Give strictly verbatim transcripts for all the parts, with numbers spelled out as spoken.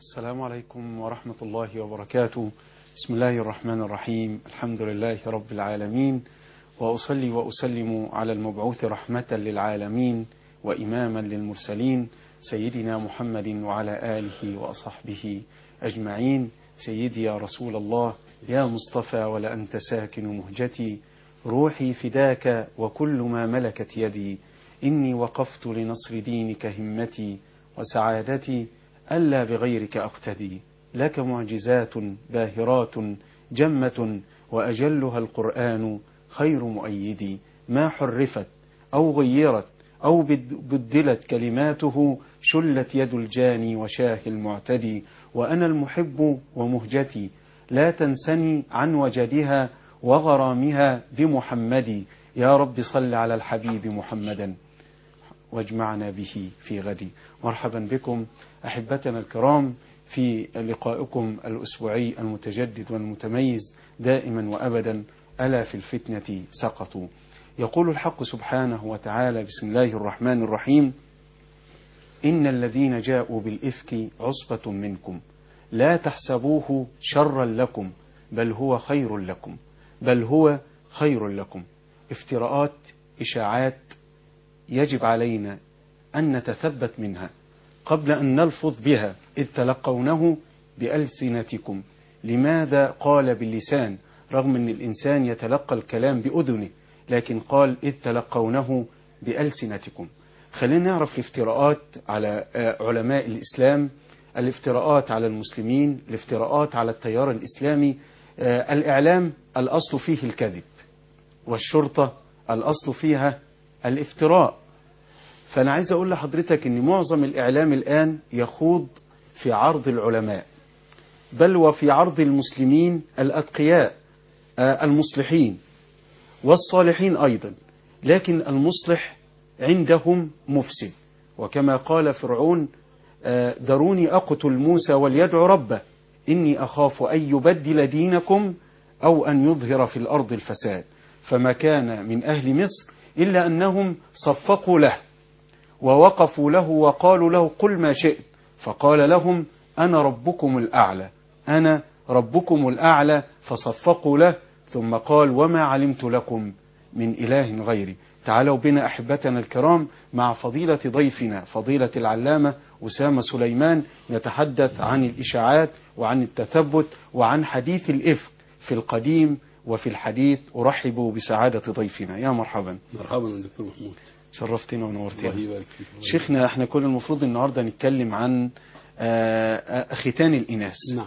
السلام عليكم ورحمة الله وبركاته. بسم الله الرحمن الرحيم. الحمد لله رب العالمين، وأصلي وأسلم على المبعوث رحمة للعالمين وإماما للمرسلين سيدنا محمد وعلى آله وأصحبه أجمعين. سيدي يا رسول الله يا مصطفى ولأنت ساكن مهجتي، روحي فداك وكل ما ملكت يدي، إني وقفت لنصر دينك همتي وسعادتي، ألا بغيرك أقتدي، لك معجزات باهرات جمة وأجلها القرآن خير مؤيدي، ما حرفت أو غيرت أو بدلت كلماته، شلت يد الجاني وشاه المعتدي، وأنا المحب ومهجتي لا تنسني عن وجدها وغرامها بمحمد، يا رب صل على الحبيب محمدا واجمعنا به في غدي. مرحبا بكم أحبتنا الكرام في لقائكم الأسبوعي المتجدد والمتميز دائما وأبدا، ألا في الفتنة سقطوا. يقول الحق سبحانه وتعالى: بسم الله الرحمن الرحيم: إن الذين جاءوا بالإفك عصبة منكم لا تحسبوه شرا لكم بل هو خير لكم بل هو خير لكم. افتراءات، إشاعات يجب علينا أن نتثبت منها قبل أن نلفظ بها، إذ تلقونه بألسنتكم. لماذا قال باللسان رغم أن الإنسان يتلقى الكلام بأذنه، لكن قال إذ تلقونه بألسنتكم؟ خلينا نعرف الافتراءات على علماء الإسلام، الافتراءات على المسلمين، الافتراءات على التيار الإسلامي. الإعلام الأصل فيه الكذب، والشرطة الأصل فيها الافتراء. فأنا عايز أقول لحضرتك أن معظم الإعلام الآن يخوض في عرض العلماء، بل وفي عرض المسلمين الأتقياء المصلحين والصالحين أيضا، لكن المصلح عندهم مفسد. وكما قال فرعون: ذروني أقتل موسى وليدعو ربه إني أخاف أن يبدل دينكم أو أن يظهر في الأرض الفساد. فما كان من أهل مصر إلا أنهم صفقوا له ووقفوا له وقالوا له قل ما شئت، فقال لهم أنا ربكم الأعلى أنا ربكم الأعلى، فصفقوا له، ثم قال وما علمت لكم من إله غيري. تعالوا بنا أحبتنا الكرام مع فضيلة ضيفنا فضيلة العلامة أسامة سليمان، نتحدث عن الإشاعات وعن التثبت وعن حديث الإفك في القديم وفي الحديث. أرحب بسعادة ضيفنا. يا مرحبا. مرحبا دكتور محمود، شرفتنا ونورتنا. الله يبارك فيك. شيخنا، احنا كل المفروض النهارده نتكلم عن ختان الإناث. نعم.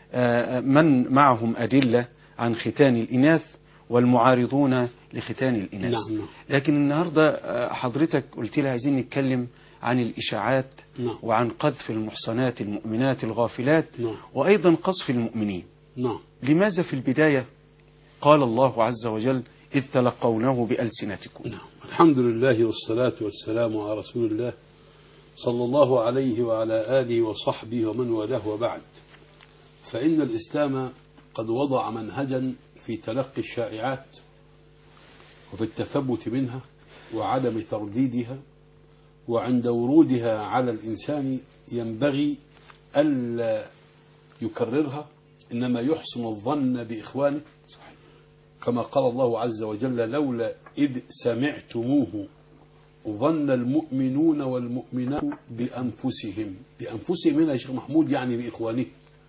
من معهم أدلة عن ختان الإناث والمعارضون لختان الإناث. نعم. نعم. لكن النهارده حضرتك قلت لي عايزين نتكلم عن الإشاعات. نعم. وعن قذف المحصنات المؤمنات الغافلات. نعم. وأيضا قذف المؤمنين. نعم. لماذا في البداية قال الله عز وجل إذ تلقونه بألسنتكم؟ نعم. الحمد لله والصلاة والسلام على رسول الله صلى الله عليه وعلى آله وصحبه ومن والاه، وبعد. فإن الإسلام قد وضع منهجا في تلقي الشائعات وفي التثبت منها وعدم ترديدها، وعند ورودها على الإنسان ينبغي ألا يكررها، إنما يحسن الظن بإخوانه. صحيح. كما قال الله عز وجل لولا إذ سمعتموه ظن المؤمنون والمؤمنات بأنفسهم. بأنفسهم هنا يا شيخ محمود يعني بإخوانه.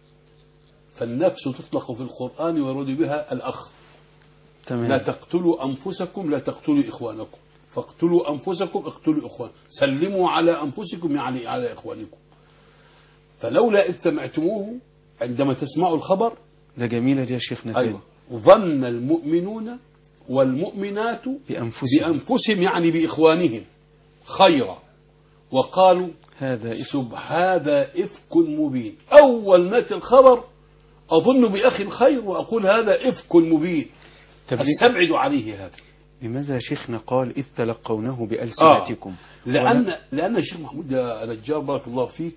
فالنفس تطلق في القرآن ويراد بها الأخ. تمام. لا تقتلوا أنفسكم لا تقتلوا إخوانكم، فاقتلوا أنفسكم اقتلوا إخوان، سلموا على أنفسكم يعني على إخوانكم. فلولا إذ سمعتموه، عندما تسمعوا الخبر ده جميلة دي يا شيخنا. أيوة. ظن المؤمنون والمؤمنات بأنفسهم, بأنفسهم يعني بإخوانهم خيرا، وقالوا هذا سب هذا إفك مبين. أول ما الخبر أظن بأخ خير وأقول هذا إفك مبين، أستبعد عليه هذا. لماذا شيخنا قال إذ تلقونه بألسنتكم؟ آه. لأن لأن الشيخ محمود يا نجار بارك الله فيك،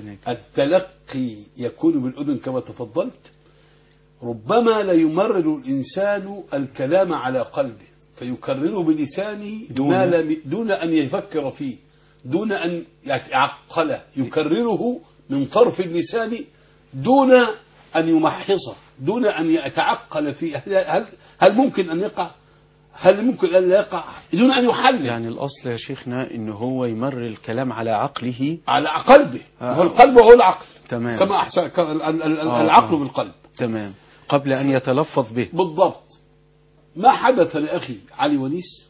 التلقي يكون بالأذن كما تفضلت، ربما لا يمرر الإنسان الكلام على قلبه فيكرره بلسانه دون, دون أن يفكر فيه، دون أن يعقله، يكرره من طرف اللسان دون أن يمحصه، دون أن يتعقل فيه. هل, هل ممكن أن يقع؟ هل ممكن أن لا يقع؟ دون أن يحلل. يعني الأصل يا شيخنا إن هو يمر الكلام على عقله، على قلبه. آه. هو القلب هو العقل. تمام. كما أحسن آه. العقل آه. بالقلب. تمام. قبل أن يتلفظ به. بالضبط. ما حدث لأخي علي ونيس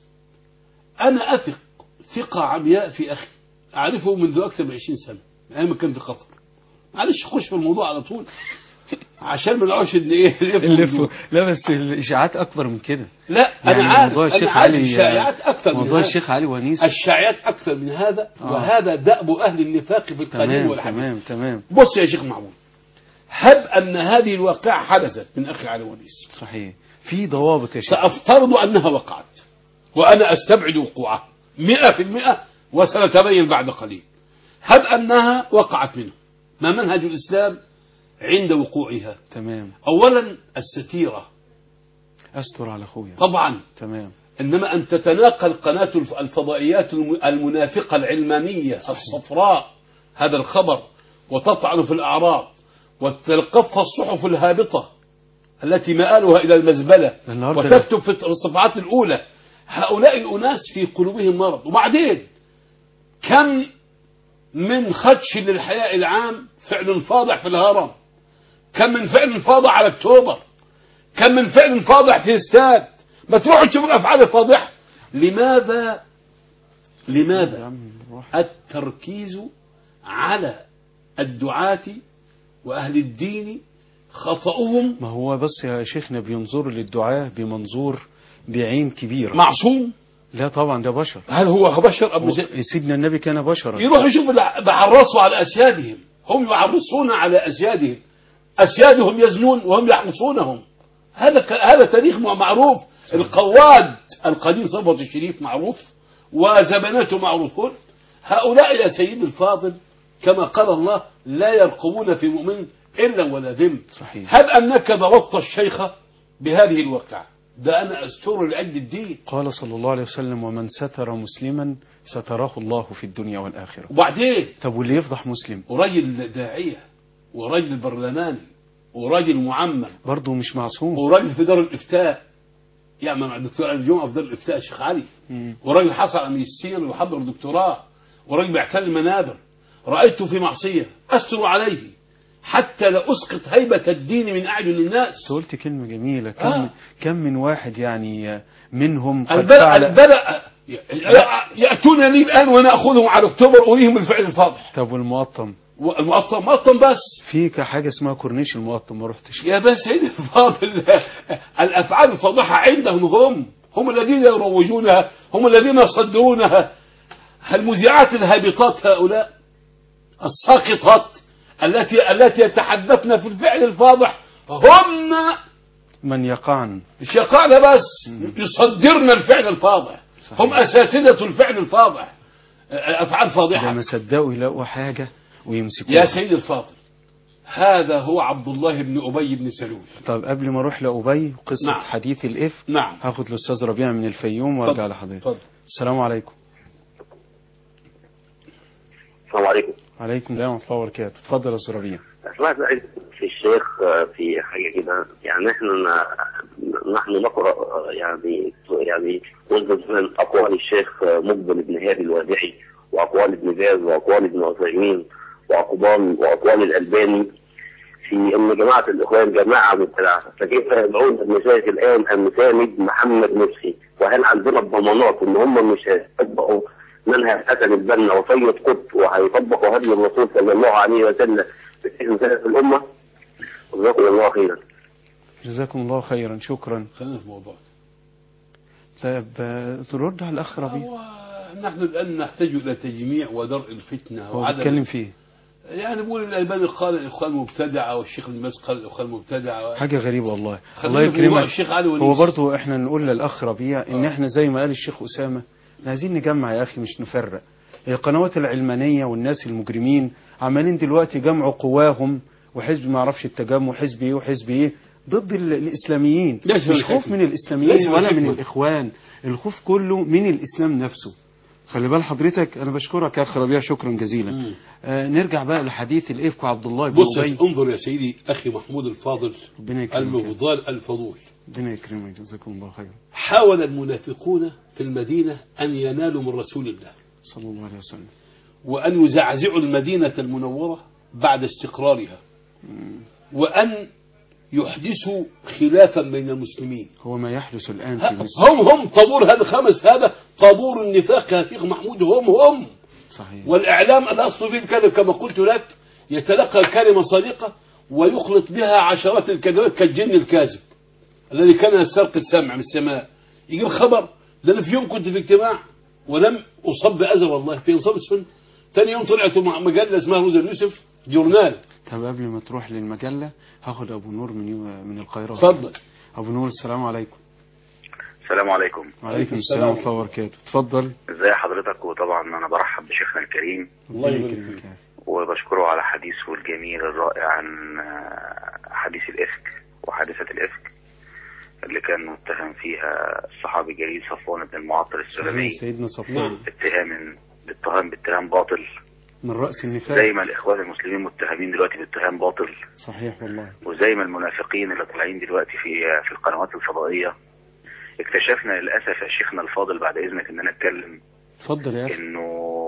أنا أثق ثقة عمياء في أخي، أعرفه منذ أكثر من عشرين سنة أيام كان في قطر. معلش خش في الموضوع على طول عشان ما نقعدش ان ايه اللف. لا بس الاشاعات اكبر من كده. لا يعني انا عارف موضوع انا الشيخ عارف علي، الشائعات اكثر من موضوع هذا. الشيخ علي ونيس الشائعات اكثر من هذا. آه. وهذا دأب اهل النفاق في القديم تمام والحديث. تمام تمام. بص يا شيخ معمول، هب ان هذه الواقعة حدثت من اخي علي ونيس، صحيح، في ضوابط يا شيخ. سافترض انها وقعت وانا استبعد وقوعها مئة في المئة وسنتبين بعد قليل. هب انها وقعت منه، ما منهج الاسلام عند وقوعها؟ تمام. اولا الستيرة، استر على اخويا. طبعا. تمام. إنما أن تتناقل قناة الفضائيات المنافقة العلمانية صحيح. الصفراء هذا الخبر وتطعن في الأعراض وتلقفها الصحف الهابطة التي مآلها إلى المزبلة وتكتب في الصفحات الأولى. هؤلاء الأناس في قلوبهم مرض. وبعدين كم من خدش للحياء العام فعل فاضح في الهرم، كم من فعل فاضح على أكتوبر، كم من فعل فاضح في استاد. ما تروحوا تشوفوا الأفعال الفاضحة. لماذا لماذا التركيز على الدعاة وأهل الدين خطأهم؟ ما هو بس يا شيخنا بينظر للدعاة بمنظور بعين كبيرة. معصوم؟ لا طبعا، ده بشر. هل هو بشر أم زي؟ سيدنا النبي كان بشرا. يروحوا يشوفوا بحرصوا على أسيادهم، هم يعرصون على أسيادهم، أسيادهم يزنون وهم يحرصونهم. هذا هذا تاريخ معروف. القواد القديم صفوة الشريف معروف وزبناته معروفون. هؤلاء يا سيدي الفاضل كما قال الله لا يرقبون في مؤمن إلا ولا ذم. صحيح. هل أنك ضبطت الشيخ بهذه الواقعة؟ ده أنا أستر لأجل الدين. قال صلى الله عليه وسلم ومن ستر مسلما ستراه الله في الدنيا والآخرة. وبعدين طب واللي يفضح مسلم؟ وراجل داعية وراجل برلماني وراجل معمم برضه مش معصوم، وراجل في دار الإفتاء يعمل مع الدكتور علي الجمعة في دار الإفتاء الشيخ علي، وراجل حصل على ماجستير ويحضر دكتوراه، وراجل بيعتني المنابر. رأيته في معصية أستر عليه حتى لا أسقط هيبة الدين من أعين الناس. قلت كلمة جميلة. كم, آه. كم من واحد يعني منهم قد البلع فعل... البلع يأتون لي الآن وأنا أخذهم على أكتوبر أريهم الفعل الفاضح. طب والمقطم؟ المقطم مقطم بس في حاجة اسمها كورنيش المقطم، ما رحتش يا بس سيدي الفاضل. الأفعال الفاضحة عندهم هم هم الذين يروجونها، هم الذين يصدرونها. المذيعات الهابطات هؤلاء الساقطات التي التي يتحدثن في الفعل الفاضح هم من يقعن، مش يقعن بس يصدرن الفعل الفاضح. صحيح. هم أساتذة الفعل الفاضح. أفعال فاضحة لما صدقوا يلاقوا حاجة ويمسكوها. يا سيدي الفاضل هذا هو عبد الله بن أبي بن سلول. طب قبل ما اروح لأبي قصة نعم. حديث الإفك، نعم. هاخد الأستاذ ربيع من الفيوم وارجع لحضرتك. السلام عليكم. السلام عليكم. عليكم السلام ورحمة الله وبركاته. اتفضل يا أستاذ ربيع. سمعت في الشيخ في حاجة كده، يعني احنا نحن نقرأ يعني يعني من أقوال الشيخ مقبل بن هادي الوادعي وأقوال ابن باز وأقوال ابن عثيمين وأقوال وأقوال الألباني في أن جماعة الإخوان جماعة مبتدعة، فكيف يدعون المشايخ الآن أن نساند محمد مسخي؟ وهل عندنا الضمانات أن هم مش هيطبقوا منهج حسن البنا وسيد قطب وهيطبقوا هدي الرسول صلى الله عليه وسلم في مسائل الأمة؟ جزاكم الله خيرا. جزاكم الله خيرا. شكرا. خلينا في موضوع. طيب ترد على الأخ ربيع. نحن الآن نحتاج إلى تجميع ودرء الفتنة. هو بيتكلم فيه يعني بيقول الألباني قال الإخوان مبتدعة والشيخ ابن باز قال الإخوان مبتدعة. حاجة غريبة والله. الله يكرمك. الشيخ علي ونيس. هو برضو احنا نقول للأخ ربيع إن احنا زي ما قال الشيخ أسامة عايزين نجمع يا أخي مش نفرق. القنوات العلمانية والناس المجرمين عمالين دلوقتي جمعوا قواهم، وحزب ما يعرفش التجمع حزب ايه وحزب ايه ضد الإسلاميين. مش خوف من الإسلاميين ولا من الإخوان، الخوف كله من الإسلام نفسه. خلي بال حضرتك، انا بشكرك يا اخ ربيع شكرا جزيلا. آه نرجع بقى لحديث الافك وعبد الله بن بص ابي. انظر يا سيدي اخي محمود الفاضل، ربنا يكرمك المفضل الفضول، ربنا يكرمك جزاكم الله خيرا. حاول المنافقون في المدينة أن ينالوا من رسول الله صلى الله عليه وسلم، وأن يزعزعوا المدينة المنورة بعد استقرارها، وأن يحدثوا خلافا بين المسلمين. هو ما يحدث الآن في مصر. هم هم طابور هذا خمس هذا طابور النفاق يا شيخ محمود، هم هم صحيح. والإعلام الأصل في الكلام كما قلت لك يتلقى كلمة صادقة ويخلط بها عشرات الكلمات كالجن الكاذب الذي كان يسترقي السمع من السماء، يجيب خبر. ده أنا في يوم كنت في اجتماع ولم أصب بأذى والله في إنصاف السنة، ثاني يوم طلعت مع مجلة اسمها روزا اليوسف جورنال. طب قبل ما تروح للمجلة هاخد أبو نور من من القاهرة. اتفضل. أبو نور السلام عليكم. السلام عليكم. وعليكم السلام ورحمة الله وبركاته. اتفضل. ازي حضرتك؟ وطبعا أنا برحب بشيخنا الكريم الله يبارك فيك وبشكره على حديثه الجميل الرائع عن حديث الإفك وحادثة الإفك اللي كان متهم فيها الصحابي الجليل صفوان بن المعطل السلمي. سيدنا صفوان. اتهام باتهام باتهام باطل من رأس النفاق. زي ما الإخوان المسلمين متهمين دلوقتي باتهام باطل. صحيح والله. وزي ما المنافقين اللي طالعين دلوقتي في في القنوات الفضائية. اكتشفنا للأسف يا شيخنا الفاضل بعد إذنك إن أنا أتكلم. اتفضل يا أخي. إنه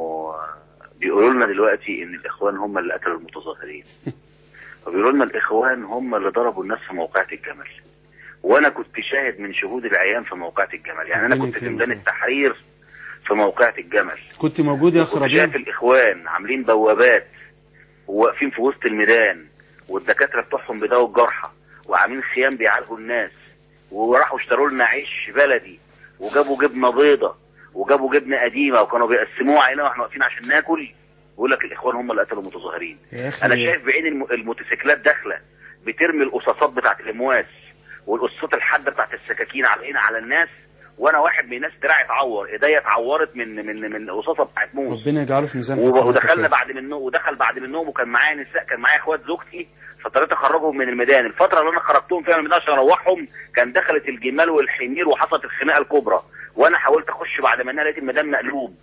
بيقولوا لنا دلوقتي إن الإخوان هم اللي قتلوا المتظاهرين. وبيقولوا لنا الإخوان هم اللي ضربوا الناس في موقعة الجمل. وأنا كنت شاهد من شهود العيان في موقعة الجمل، يعني أنا كنت في ميدان التحرير في موقعة الجمل. كنت موجود يا أخي ربيع؟ كنت شايف الإخوان عاملين بوابات وواقفين في وسط الميدان والدكاترة بتوعهم بيداووا الجرحى وعاملين خيام بيعالجوا الناس، وراحوا اشتروا لنا عيش بلدي وجابوا جبنة بيضة وجابوا جبنة قديمة وكانوا بيقسموها علينا واحنا واقفين عشان ناكل. بيقول لك الإخوان هم اللي قتلوا المتظاهرين. أنا شايف بعين الموتوسيكلات داخلة بترمي القصاصات بتاعت الأمواس والقصاصات الحادة بتاعت السكاكين علينا على الناس، وانا واحد من الناس دراعي اتعور، ايديا اتعورت من من من القصاصه بتاعت موس. ربنا يجعله في ميزان حسناتك. ودخلنا بعد من النوم ودخل بعد من النوم وكان معايا نساء، كان معايا اخوات زوجتي، فاضطريت اخرجهم من الميدان. الفتره اللي انا خرجتهم فيها من الميدان عشان اروحهم كان دخلت الجمال والحمير وحصلت الخناقه الكبرى، وانا حاولت اخش بعد ما انا لقيت الميدان مقلوب.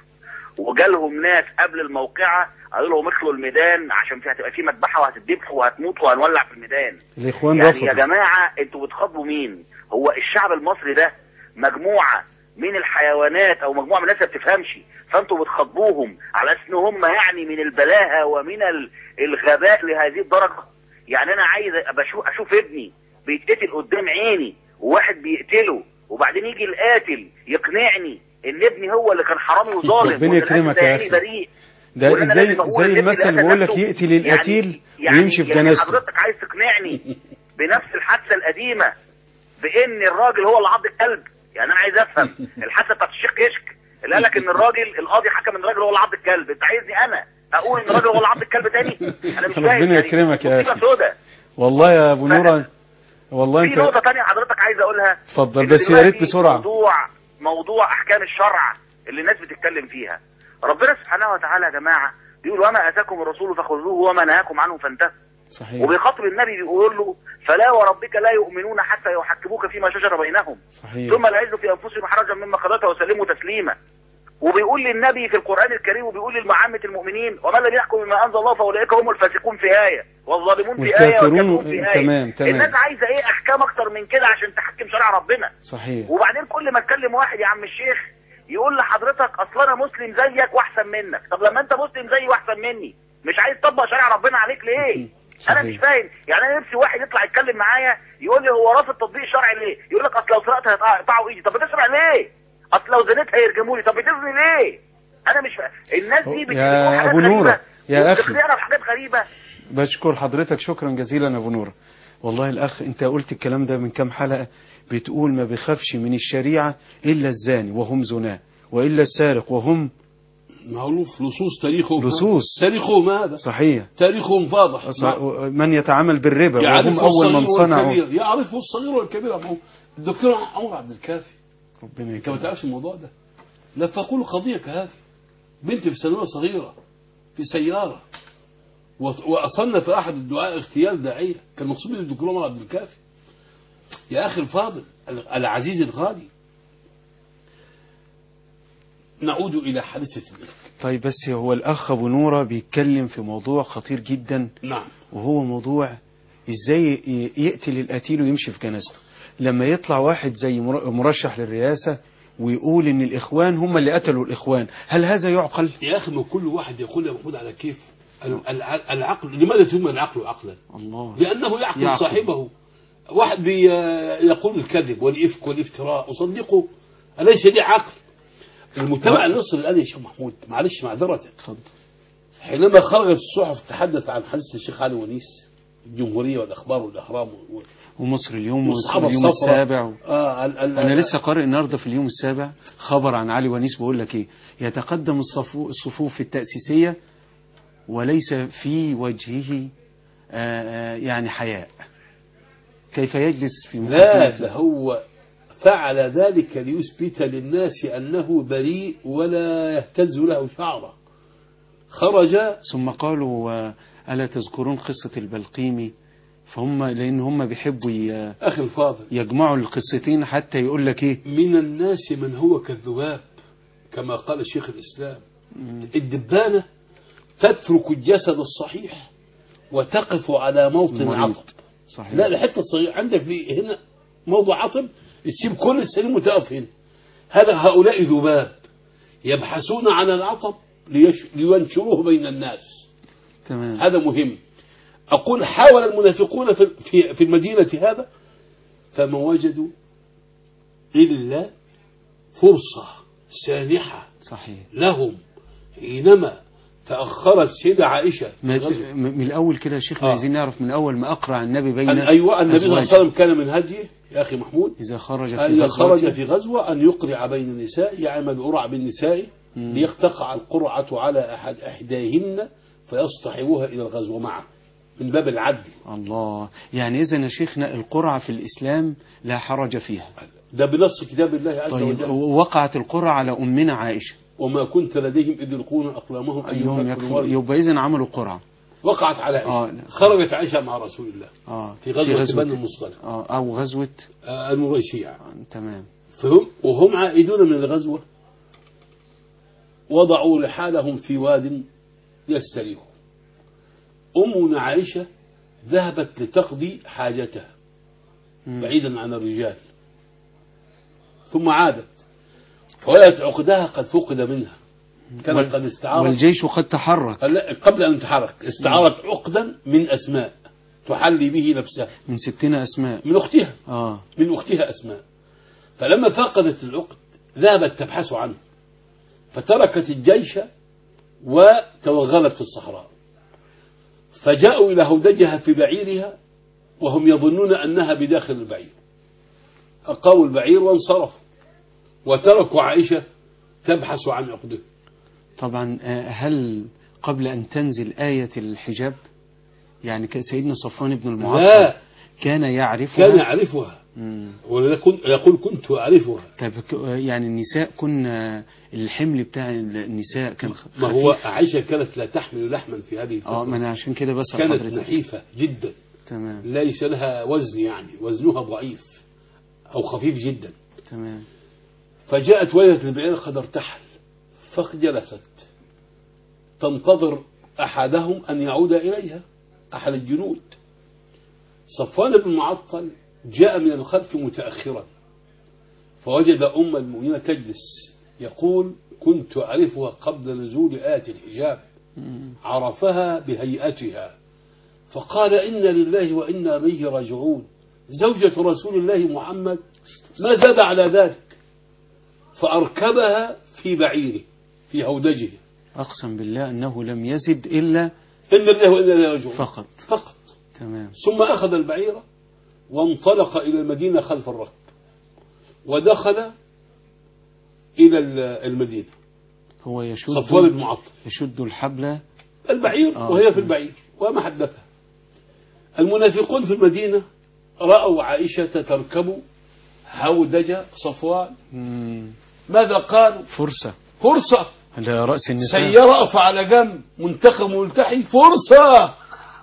وجالهم ناس قبل الموقعه قالوا لهم اخلوا الميدان عشان فيها هتبقى في مذبحه وهتذبحوا وهتموتوا وهنولع في الميدان. الاخوان يعني رفضوا. يا جماعه انتوا بتخاطبوا مين؟ هو الشعب المصري ده مجموعه من الحيوانات او مجموعه من الناس ما بتفهمش، فانتوا بتخاطبوهم على اساس ان هم يعني من البلاهه ومن الغباء لهذه الدرجه. يعني انا عايز اشوف اشوف ابني بيتقتل قدام عيني وواحد بيقتله وبعدين يجي القاتل يقنعني ان ابني هو اللي كان حرامي وظالم. ربنا يكرمك يا اخي. بريء. ده زي زي المثل بيقول لك يقتل القتيل يعني ويمشي في يعني جنازته. حضرتك عايز تقنعني بنفس الحادثه القديمه بان الراجل هو اللي عض الكلب؟ يعني انا عايز افهم الحادثه بتاعت الشيخ كشك اللي قال لك ان الراجل القاضي حكم ان الراجل هو اللي عض الكلب، انت عايزني انا اقول ان الراجل هو اللي عض الكلب تاني؟ انا مش فاهم. ربنا يكرمك يا اخي. سودة. والله يا ابو نور والله انت في نقطه ثانيه حضرتك عايز اقولها. اتفضل بس يا ريت بسرعه. موضوع موضوع احكام الشرع اللي الناس بتتكلم فيها. ربنا سبحانه وتعالى يا جماعه بيقول وما اتاكم الرسول فخذوه وما نهاكم عنه فانتهوا. صحيح. وبيخاطب النبي بيقول له فلا وربك لا يؤمنون حتى يحكموك فيما شجر بينهم. صحيح. ثم لا يجدوا في انفسهم حرجا مما قضيت وسلموا تسليما. وبيقول للنبي في القران الكريم وبيقول لعامه المؤمنين ومن لم يحكم بما انزل الله فاولئك هم الفاسقون في ايه والظالمون في ايه والكافرون في ايه. تمام تمام. الناس عايزه ايه احكام اكتر من كده عشان تحكم شرع ربنا. صحيح. وبعدين كل ما اتكلم واحد يا عم الشيخ يقول لحضرتك اصل انا مسلم زيك واحسن منك. طب لما انت مسلم زيي واحسن مني مش عايز تطبق شرع ربنا عليك ليه؟ صحيح. انا مش فاهم. يعني انا نفسي واحد يطلع يتكلم معايا يقول لي هو رافض تطبيق الشرع ليه؟ يقول لك اصل لو سرقت هيقطعوا ايدي. طب بتسرق ليه؟ اصل لو زنيت هيرجموا لي. طب بتزني ليه؟ انا مش فاهم. الناس دي بتقول حاجات ابو نوره يا اخي بتقنعنا بحاجات غريبه. بشكر حضرتك شكرا جزيلا يا ابو نوره. والله الاخ انت قلت الكلام ده من كام حلقه، بتقول ما بيخافش من الشريعه الا الزاني وهم زناه والا السارق وهم معروف. لصوص تاريخهم لصوص تاريخهم هذا. صحيح. تاريخهم واضح. من يتعامل بالربا وهم اول من صنعوا. يعرفوا الصغير والكبير. الدكتور عمر عبد الكافي ربنا يكرمك. انت ما تعرفش الموضوع ده؟ لا تقول قضيه كهذه. بنت في ثانويه صغيره في سياره واصلنا احد الدعاء اغتيال داعيه كان مقصود الدكتور عمر عبد الكافي. يا اخي الفاضل العزيز الغالي، نعود إلى حادثة الإفك. طيب بس هو الأخ أبو نورة بيتكلم في موضوع خطير جدا، نعم. وهو موضوع إزاي يقتل القتيل ويمشي في جنازته. لما يطلع واحد زي مرشح للرئاسة ويقول إن الإخوان هم اللي قتلوا الإخوان، هل هذا يعقل؟ يا أخي ما كل واحد يقول يا محمود على كيفه. العقل لماذا تسمى العقل عقلا؟ الله. لأنه يعقل, يعقل صاحبه. واحد يقول الكذب والإفك والافتراء أصدقه، أليس دي عقل؟ المجتمع المصري الآن يا شيخ محمود، معلش معذرة، اتفضل، حينما خرجت الصحف تحدث عن حادث الشيخ علي ونيس، الجمهورية والأخبار والأهرام و... ومصر اليوم والصحافة واليوم السابع و... آه ال ال أنا لسه قارئ النهارده في اليوم السابع خبر عن علي ونيس بيقول لك إيه: يتقدم الصفو... الصفوف التأسيسية وليس في وجهه آه يعني حياء. كيف يجلس في لا ده هو فعل ذلك ليثبت للناس أنه بريء ولا يهتز له شعره. خرج. ثم قالوا ألا تذكرون قصة البلقيمي؟ فهم لأن هم بيحبوا ي... أخي الفاضل يجمعوا القصتين حتى يقول لك إيه: من الناس من هو كالذباب كما قال الشيخ الإسلام. مم. الدبانة تترك الجسد الصحيح وتقف على موطن عطب. صحيح. لا الحتة الصغيرة عندك هنا موضوع عطب، تسيب كل السليم وتقف هنا. هذا هؤلاء ذباب يبحثون عن العطب ليش... لينشروه بين الناس. تمام. هذا مهم. أقول حاول المنافقون في في المدينة هذا فما وجدوا إلا فرصة سانحة. صحيح. لهم حينما تأخرت سيدة عائشة من الأول كده يا شيخ. آه. عايزين نعرف من أول ما أقرأ النبي بين أيوة النبي صلى الله عليه وسلم كان من هديه يا أخي محمود إذا خرج في أن غزوة خرج في غزوة أن يقرع بين النساء، يعمل قرع بالنساء ليقتقع القرعة على أحد إحداهن فيصطحبوها إلى الغزوة معه من باب العدل. الله. يعني إذا يا شيخنا القرعة في الإسلام لا حرج فيها، ده بنص كتاب الله عز طيب وجل. وقعت القرعة على أمنا عائشة وما كنت لديهم إذ يلقون أقلامهم أيهم يكفر، يبقى إذن عملوا قرعة. وقعت على عائشة. آه. خرجت عائشة مع رسول الله آه. في غزوة, في غزوة بني المصطلق آه. أو غزوة آه المريشيع. آه. تمام. فهم وهم عائدون من الغزوة وضعوا رحالهم في واد يستريحوا. أمنا عائشة ذهبت لتقضي حاجتها مم. بعيدا عن الرجال، ثم عادت فوجدت عقدها قد فقد منها. كانت وال... قد استعارت والجيش قد تحرك. قبل أن تحرك استعارت عقدا من أسماء تحلي به نفسها من ستين أسماء من أختها. آه. من أختها أسماء. فلما فقدت العقد ذهبت تبحث عنه فتركت الجيش وتوغلت في الصحراء. فجاءوا إلى هودجها في بعيرها وهم يظنون أنها بداخل البعير، أقاموا البعير وانصرفوا وتركوا عائشة تبحث عن عقده. طبعا هل قبل أن تنزل آية الحجاب يعني سيدنا صفوان بن المعطل لا كان يعرفها؟ كان يعرفها ويقول كنت أعرفها. طيب يعني النساء كنا الحمل بتاع النساء كان خفيف. ما هو عائشة كانت لا تحمل لحما في هذه الفترة. اه ما أنا عشان كده بس كانت نحيفة جدا. تمام. ليس لها وزن، يعني وزنها ضعيف أو خفيف جدا. تمام. فجاءت وجدت البعير قد ارتحل فجلست تنتظر أحدهم أن يعود إليها، أحد الجنود. صفوان بن معطل جاء من الخلف متأخرا فوجد أم المؤمنين تجلس، يقول كنت أعرفها قبل نزول آية الحجاب، عرفها بهيئتها فقال إن لله وإنا إليه راجعون، زوجة رسول الله محمد، ما زاد على ذلك. فأركبها في بعيره في هودجه. أقسم بالله أنه لم يزد إلا إن لله وإنا إليه راجعون فقط فقط. تمام. ثم أخذ البعيرة وانطلق إلى المدينة خلف الركب ودخل إلى المدينة. هو يشد صفوان بن معطل يشد الحبل البعير آه. وهي في البعير وما حدثها. المنافقون في المدينة رأوا عائشة تركب هودج صفوان. مم. ماذا قالوا؟ فرصة فرصة على رأس النساء، سيارة أقف على جنب منتخب ملتحي، فرصة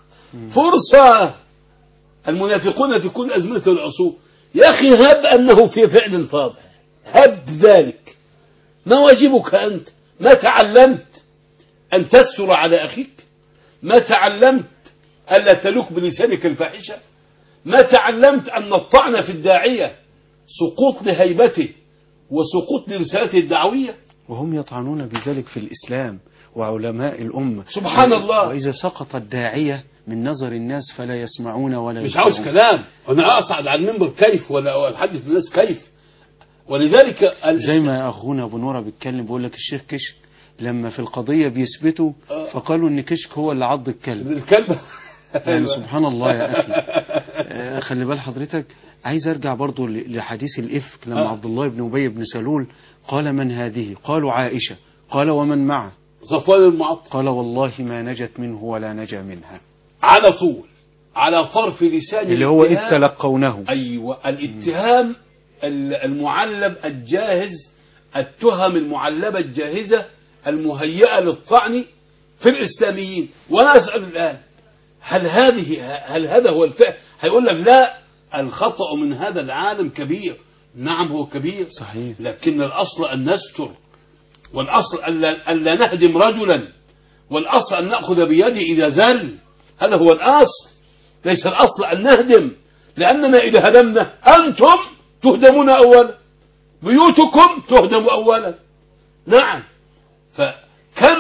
فرصة. المنافقون في كل أزمنة العصور يا أخي هب أنه في فعل فاضح، هب ذلك ما واجبك أنت؟ ما تعلمت أن تستر على أخيك؟ ما تعلمت ألا تلوك بلسانك الفاحشة؟ ما تعلمت أن الطعن في الداعية سقوط لهيبته وسقوط لرسالته الدعوية؟ وهم يطعنون بذلك في الإسلام وعلماء الأمة. سبحان الله. وإذا سقط الداعية من نظر الناس فلا يسمعون ولا مش يسمعون. عاوز كلام، أنا أصعد على المنبر كيف ولا أحدث الناس كيف؟ ولذلك زي ما أخونا أبو نورة بيتكلم بيقول لك الشيخ كشك لما في القضية بيثبتوا فقالوا إن كشك هو اللي عض الكلب. الكلب يعني سبحان الله يا أخي. آه خلي بال حضرتك، عايز أرجع برضو لحديث الإفك لما آه. عبد الله بن أبي بن سلول قال من هذه؟ قالوا عائشة. قال ومن معه؟ صفوان المعطل. قال والله ما نجت منه ولا نجا منها. على طول على طرف لسان اللي هو إذ تلقونه. أيوة الاتهام المعلب الجاهز، التهم المعلبة الجاهزة المهيئة للطعن في الإسلاميين. وأنا أسأل الآن هل هذه هل هذا هو الفعل؟ هيقول لك لا، الخطأ من هذا العالم كبير. نعم هو كبير صحيح، لكن الأصل أن نستر، والأصل ألا, ألا نهدم رجلا، والأصل أن نأخذ بيده إذا زل. هذا هو الأصل، ليس الأصل أن نهدم، لأننا إذا هدمنا أنتم تهدمون أولا، بيوتكم تهدم أولا. نعم، فكم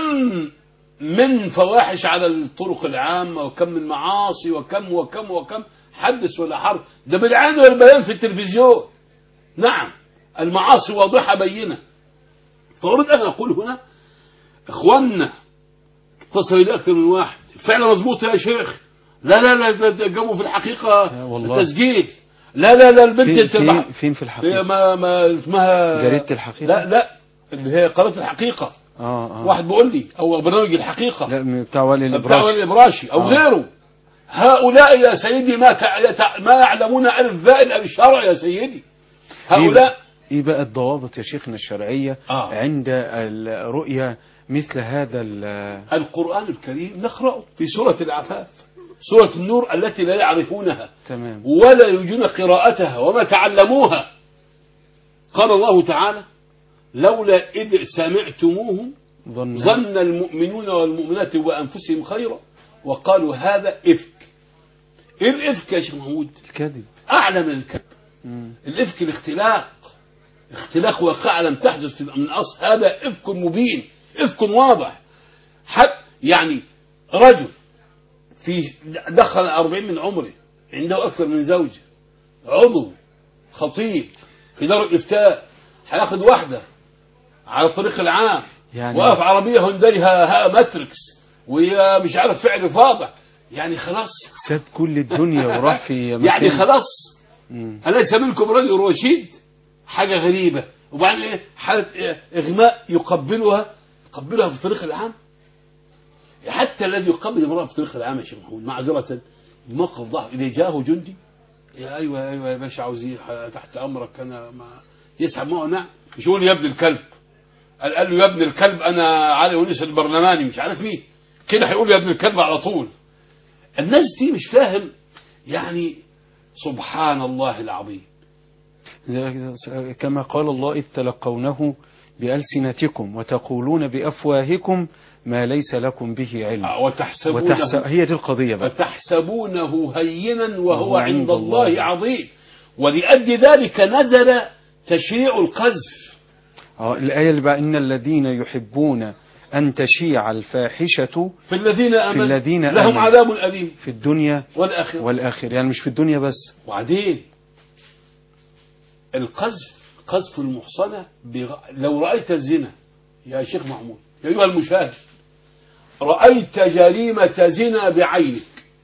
من فواحش على الطرق العامة، وكم من معاصي، وكم وكم وكم، حدث ولا حرب، ده بالعين والبيان في التلفزيون. نعم المعاصي واضحة بينة. فأريد أن أقول هنا إخواننا اتصل إلى أكثر من واحد، الفعل مضبوط يا شيخ، لا لا لا جابوا في الحقيقة التسجيل، لا لا لا البنت فين, فين, فين في الحقيقة؟ ما ما اسمها جريدة الحقيقة؟ لا لا اللي هي قناة الحقيقة. آه آه. واحد بيقول لي أو برنامج الحقيقة، لا بتاع والي الإبراشي، بتاع والي الإبراشي أو آه. غيره. هؤلاء يا سيدي ما تع... ما يعلمون ألف باء الشرع يا سيدي. هؤلاء إيه بقى الضوابط يا شيخنا الشرعية آه. عند الرؤية مثل هذا؟ القرآن الكريم نقرأه في سورة العفاف، سورة النور التي لا يعرفونها تمام، ولا يجون قراءتها وما تعلموها. قال الله تعالى لولا إذ سمعتموه ظن, ظن المؤمنون والمؤمنات وأنفسهم خيرا وقالوا هذا إفك. إيه الإفك يا شيخ محمود؟ الكذب، أعلى من الكذب. مم. الإفك الاختلاق، اختلاق واقع لم تحدث من أصل، هذا إفك مبين، إفك واضح. حتى يعني رجل في دخل أربعين من عمره، عنده أكثر من زوجة، عضو خطيب في دار الإفتاء، هياخد واحدة على الطريق العام يعني، وقف عربية هونداي ماتريكس وهي مش عارف فعل فاضح، يعني خلاص ساب كل الدنيا وراح في مكان. يعني خلاص أليس منكم رجل رشيد؟ حاجة غريبة. وبعدين ايه؟ حالة إيه؟ إغماء يقبلها يقبلها في الطريق العام. حتى الذي يقبل امرأة في الطريق العام يا شيخ محمود معذرة موقف ضعف، إذا جاءه جندي يا أيوة أيوة يا باشا عاوزين تحت أمرك أنا ما يسحب معه. نعم مش يقول يا ابن الكلب، قال, قال له يا ابن الكلب أنا علي ونيس البرلماني مش عارف مين كده، هيقول يا ابن الكلب على طول. الناس دي مش فاهم يعني، سبحان الله العظيم. كما قال الله إذ تلقونه بألسنتكم وتقولون بأفواهكم ما ليس لكم به علم وتحسبونه وتحسب هي دي القضية بقى. وتحسبونه هينا وهو عند الله عظيم. ولأجل ذلك نزل تشريع القذف. اه الآية اللي بقى إن الذين يحبون أن تشيع الفاحشة في الذين آمنوا في الذين لهم آمنوا عذاب أليم في الدنيا والآخرة. والآخرة يعني مش في الدنيا بس. وبعدين القذف قذف المحصنة بغ... لو رأيت الزنا يا شيخ محمود يا أيها المشاهد، رأيت جريمة زنا بعينك،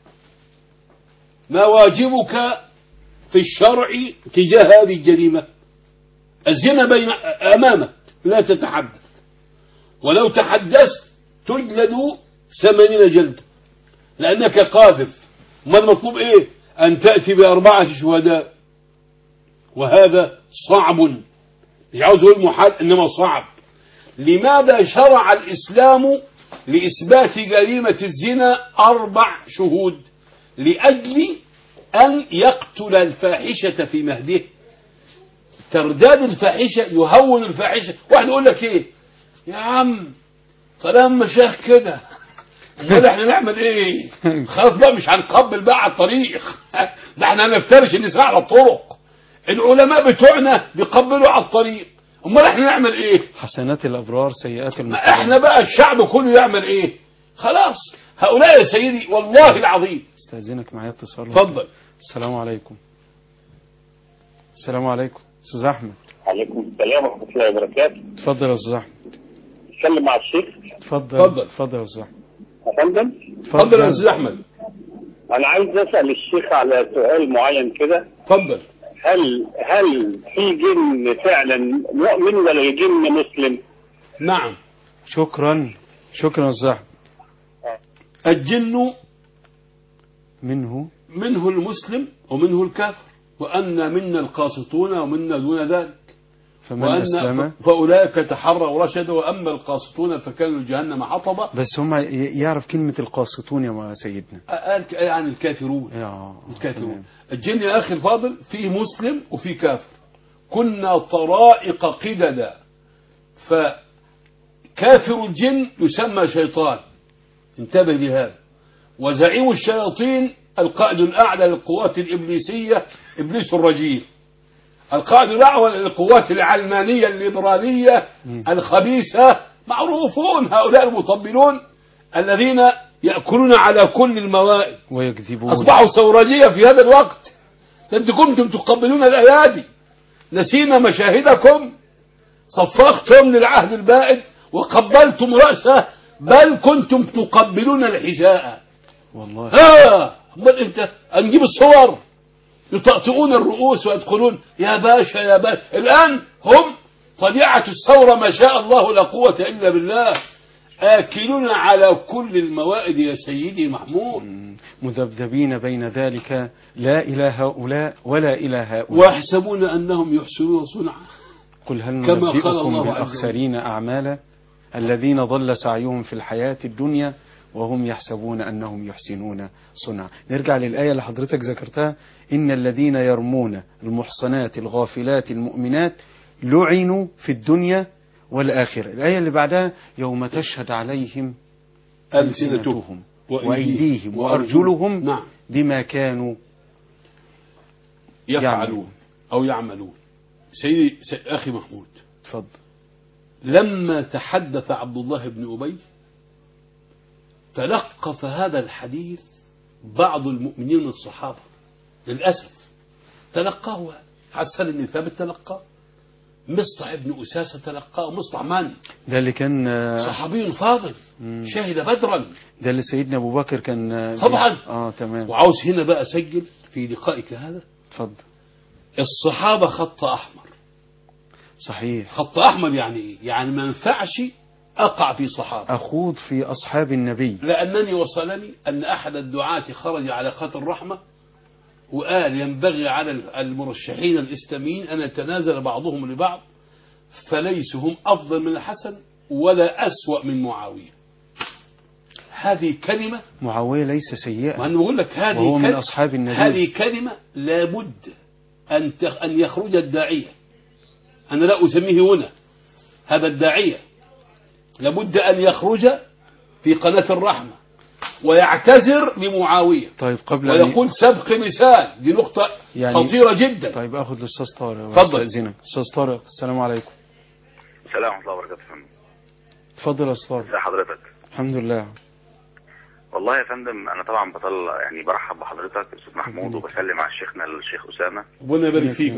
ما واجبك في الشرع تجاه هذه الجريمة؟ الزنا بين أمامك لا تتحدث، ولو تحدثت تجلد ثمانين جلدة لأنك قاذف. ما المطلوب إيه؟ أن تأتي بأربعة شهداء، وهذا صعب، مش عاوز أقول محال إنما صعب. لماذا شرع الإسلام لإثبات جريمة الزنا أربع شهود؟ لأجل أن يقتل الفاحشة في مهده. ترداد الفاحشة يهون الفاحشة. واحد يقول لك ايه يا عم طالما مشايخ كده امال احنا نعمل ايه؟ خلاص بقى مش هنقبل بقى على الطريق ده احنا هنفترش النساء على الطرق. العلماء بتوعنا بيقبلوا على الطريق، امال احنا نعمل ايه؟ حسنات الأبرار سيئات ما المقربين. احنا بقى الشعب كله يعمل ايه؟ خلاص هؤلاء يا سيدي والله العظيم. استاذنك معايا اتصال. اتفضل. السلام عليكم. السلام عليكم استاذ احمد. عليكم السلام ورحمة الله وبركاته. اتفضل يا استاذ احمد. اتكلم مع الشيخ. اتفضل اتفضل. اتفضل يا استاذ احمد. يا فندم اتفضل يا استاذ احمد. انا عايز اسال الشيخ على سؤال معين كده. اتفضل. هل هل في جن فعلا مؤمن ولا جن مسلم؟ نعم. شكرا شكرا يا استاذ احمد. الجن منه منه المسلم ومنه الكافر، وأن منا القاسطون ومنا دون ذلك، فمن وأن اسلم فأولئك تحروا رشدا، وأما القاسطون فكانوا لجهنم حطبا. بس هم ي- يعرف كلمة القاسطون يا سيدنا. قال يعني الكافرون. يا الكافرون. تمام. الجن يا أخي الفاضل فيه مسلم وفيه كافر. كنا طرائق قددا، فكافر الجن يسمى شيطان، انتبه لهذا. وزعيم الشياطين القائد الأعلى للقوات الإبليسية إبليس الرجيم، القائد الأعلى للقوات العلمانية الليبرالية الخبيثة، معروفون هؤلاء المطبلون الذين يأكلون على كل الموائد ويكذبون. أصبحوا ثورجية في هذا الوقت. أنتم كنتم تقبلون الأيادي، نسينا مشاهدكم، صفقتم للعهد البائد وقبلتم رأسه، بل كنتم تقبلون الحذاء. والله ها امال انت نجيب الصور يطأطئون الرؤوس ويدخلون يا باشا يا باشا. الآن هم طليعة الثورة ما شاء الله لا قوة إلا بالله، آكلون على كل الموائد يا سيدي محمود، مذبذبين بين ذلك، لا إلى هؤلاء ولا إلى هؤلاء، ويحسبون أنهم يحسنون صنعا. قل هل كما قال ننبئكم الله عز وجل. بالأخسرين أعمالا الذين ضل سعيهم في الحياة الدنيا وهم يحسبون أنهم يحسنون صنعا. نرجع للآية اللي حضرتك ذكرتها، إن الذين يرمون المحصنات الغافلات المؤمنات لعنوا في الدنيا والآخرة. الآية اللي بعدها يوم تشهد عليهم ألسنتهم وأيديهم وأرجلهم نعم بما كانوا يفعلون أو يعملون. سيدي أخي محمود، تفضل. لما تحدث عبد الله بن أبي تلقف هذا الحديث بعض المؤمنين من الصحابة، للأسف تلقاه. حسن بن ثابت تلقاه، مصطح بن أساسة تلقاه. مصطح من؟ ده اللي كان صحابي فاضل مم. شهد بدرا. ده اللي سيدنا أبو بكر كان طبعا. اه تمام. وعاوز هنا بقى أسجل في لقائك هذا، تفضل. الصحابة خط أحمر. صحيح. خط أحمر يعني إيه؟ يعني ما ينفعش أقع في صحابة، أخوض في أصحاب النبي. لأنني وصلني أن أحد الدعاة خرج على قناة الرحمة وقال ينبغي على المرشحين الإسلاميين أن يتنازل بعضهم لبعض، فليسوا هم أفضل من الحسن ولا أسوأ من معاوية. هذه كلمة، معاوية ليس سيئا، وأنا بقول لك هذه وهو من كلمة أصحاب النبي. هذه كلمة لابد أن أن يخرج الداعية، أنا لا أسميه هنا، هذا الداعية لابد أن يخرج في قناة الرحمة ويعتذر لمعاوية. طيب قبل ويقول سبق مثال، دي نقطة يعني خطيرة جدا. طيب أخذ الأستاذ طارق. تفضل. أستاذنك أستاذ طارق. السلام عليكم. السلام ورحمة الله وبركاته. فندم تفضل يا أستاذ طارق. ازي حضرتك؟ الحمد لله. والله يا فندم انا طبعا بطل يعني برحب بحضرتك استاذ محمود، وبسلم على شيخنا الشيخ اسامه، ربنا يبارك فيك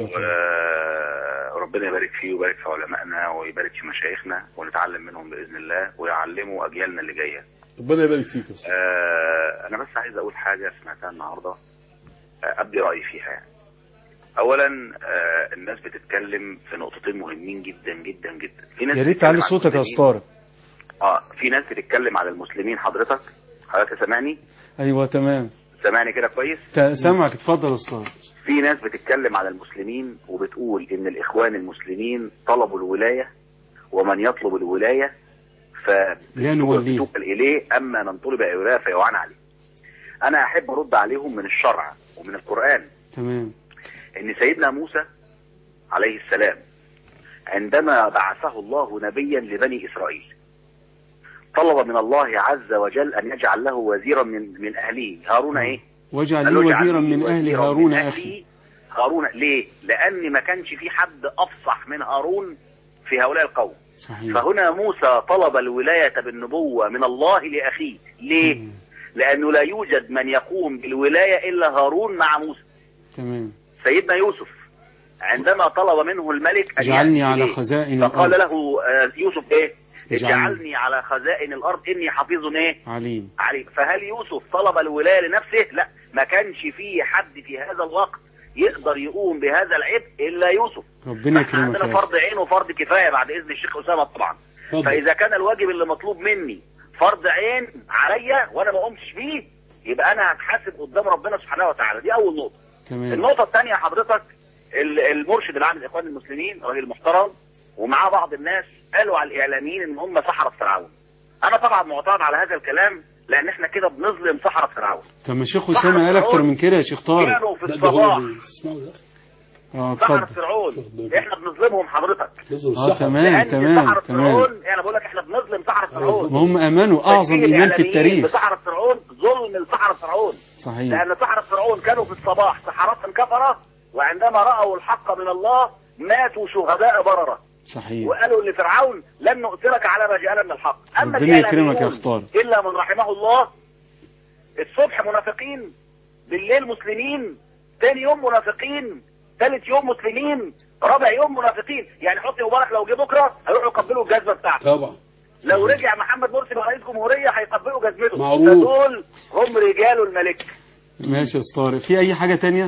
وربنا يبارك فيه ويبارك في علمائنا ويبارك في مشايخنا، ونتعلم منهم باذن الله ويعلموا اجيالنا اللي جايه. ربنا يبارك فيك. آه انا بس عايز اقول حاجه سمعتها النهارده، آه ابدي رايي فيها يعني. اولا آه الناس بتتكلم في نقطتين مهمين جدا جدا جدا. في ناس يا ريت تعلي صوتك يا استاذ طارق. اه في ناس بتتكلم على المسلمين. حضرتك حضرتك سامعني؟ ايوه تمام، سامعني كده كويس؟ سامعك. اتفضل يا استاذ. في ناس بتتكلم على المسلمين وبتقول ان الاخوان المسلمين طلبوا الولايه، ومن يطلب الولايه لا نوليه فتوكل اليه، اما من طلب الولايه فيعان عليه. انا احب ارد عليهم من الشرع ومن القران. تمام. ان سيدنا موسى عليه السلام عندما بعثه الله نبيا لبني إسرائيل طلب من الله عز وجل أن يجعل له وزيرا من من أهله هارون إيه؟ واجعل لي وزيرا من أهل هارون أخي. هارون ليه؟ لأن ما كانش في حد أفصح من هارون في هؤلاء القوم. صحيح. فهنا موسى طلب الولاية بالنبوة من الله لأخيه. ليه؟ مم. لأنه لا يوجد من يقوم بالولاية إلا هارون مع موسى. تمام. سيدنا يوسف عندما طلب منه الملك أن اجعلني على خزائن الأرض، فقال له يوسف إيه؟ اجعلني على خزائن الأرض إني حفيظ إيه؟ عليم. عليم. فهل يوسف طلب الولاية لنفسه؟ لا، ما كانش فيه حد في هذا الوقت يقدر يقوم بهذا العبء إلا يوسف. ربنا يكرمك. عندنا فرض عين وفرض كفاية بعد إذن الشيخ أسامة طبعا. فضل. فإذا كان الواجب اللي مطلوب مني فرض عين عليا وأنا ما قمتش بيه، يبقى أنا هتحاسب قدام ربنا سبحانه وتعالى. دي أول نقطة. تمام. النقطة الثانية حضرتك، المرشد العام للإخوان المسلمين راجل محترم ومعاه بعض الناس قالوا على الإعلاميين إن هم سحرة فرعون. أنا طبعا معترض على هذا الكلام لأن إحنا كده بنظلم سحرة فرعون. طب ما شيخ أسامة قال أكتر من كده يا شيخ طارق. كانوا في الصباح اه سحرة فرعون، احنا بنظلمهم حضرتك. اه تمام تمام تمام. انا بقول لك احنا بنظلم سحرة فرعون. ما هم امنوا اعظم ايمان في التاريخ. بسحرة فرعون ظلم لسحرة فرعون. صحيح. لان سحرة فرعون كانوا في الصباح سحرة كفرة، وعندما راوا الحق من الله ماتوا شهداء بررة. صحيح. وقالوا لفرعون لن نؤثرك على ما جاءنا من الحق. اما ربنا يكرمك يا اختار. الا من رحمه الله، الصبح منافقين، بالليل مسلمين، ثاني يوم منافقين، ثالث يوم مسلمين، رابع يوم منافقين. يعني حسني مبارك لو جه بكره هيروحوا يقبلوا الجزمه بتاعته. طبعا. لو رجع محمد مرسي رئيس جمهوريه هيقبلوا جزمته. معروف. فدول هم رجال الملك. ماشي يا طارق. في اي حاجه تانية؟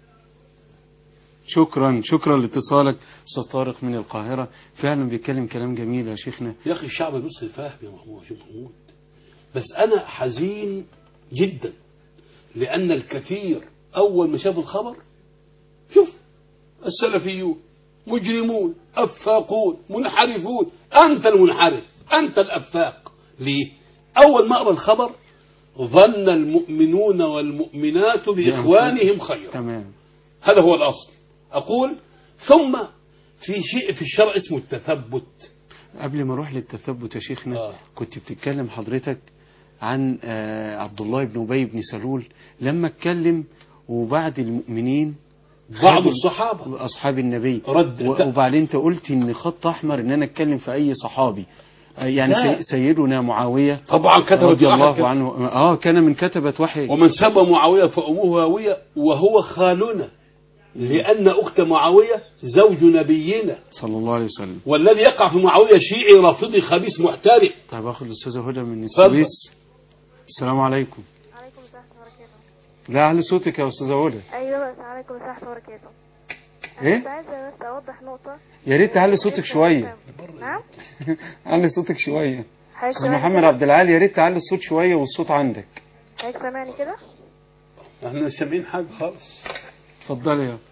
شكرا شكرا لاتصالك استاذ طارق من القاهره، فعلا بيتكلم كلام جميل يا شيخنا. يا اخي الشعب المصري فاهم يا محمود شيخ محمود، بس انا حزين جدا لان الكثير اول ما شاف الخبر، شوف السلفيون مجرمون أفاقون منحرفون، أنت المنحرف أنت الأفاق. ليه؟ أول ما أرى الخبر ظن المؤمنون والمؤمنات بإخوانهم خيرا. تمام. هذا هو الأصل. أقول ثم في شيء في الشرع اسمه التثبت. قبل ما أروح للتثبت يا شيخنا آه. كنت بتتكلم حضرتك عن آه عبد الله بن أبي بن سلول لما اتكلم وبعد المؤمنين بعض الصحابة أصحاب النبي رد. وبعدين انت قلت ان خط احمر ان انا اتكلم في اي صحابي، يعني لا. سيدنا معاوية طبعا كتب رضي الله عنه اه كان من كتبة وحي. ومن سب معاوية فأمه هاوية وهو خالنا، لأن أخت معاوية زوج نبينا صلى الله عليه وسلم، والذي يقع في معاوية شيعي رافضي خبيث محترم. طيب اخذ الاستاذة هدى من السويس. السلام عليكم. عليكم السلام وبركاته. لا علي صوتك يا استاذة هدى. ايوه بس عليكم السلام وبركاته. ايه؟ كنت عايزه بس اوضح نقطه. يا ريت تعلي صوتك شويه. نعم. علي صوتك شويه. استاذ محمد عبد العالي يا ريت تعلي الصوت شويه والصوت عندك. حضرتك سامعني كده؟ احنا مش سامعين حاجه خالص. اتفضلي يا.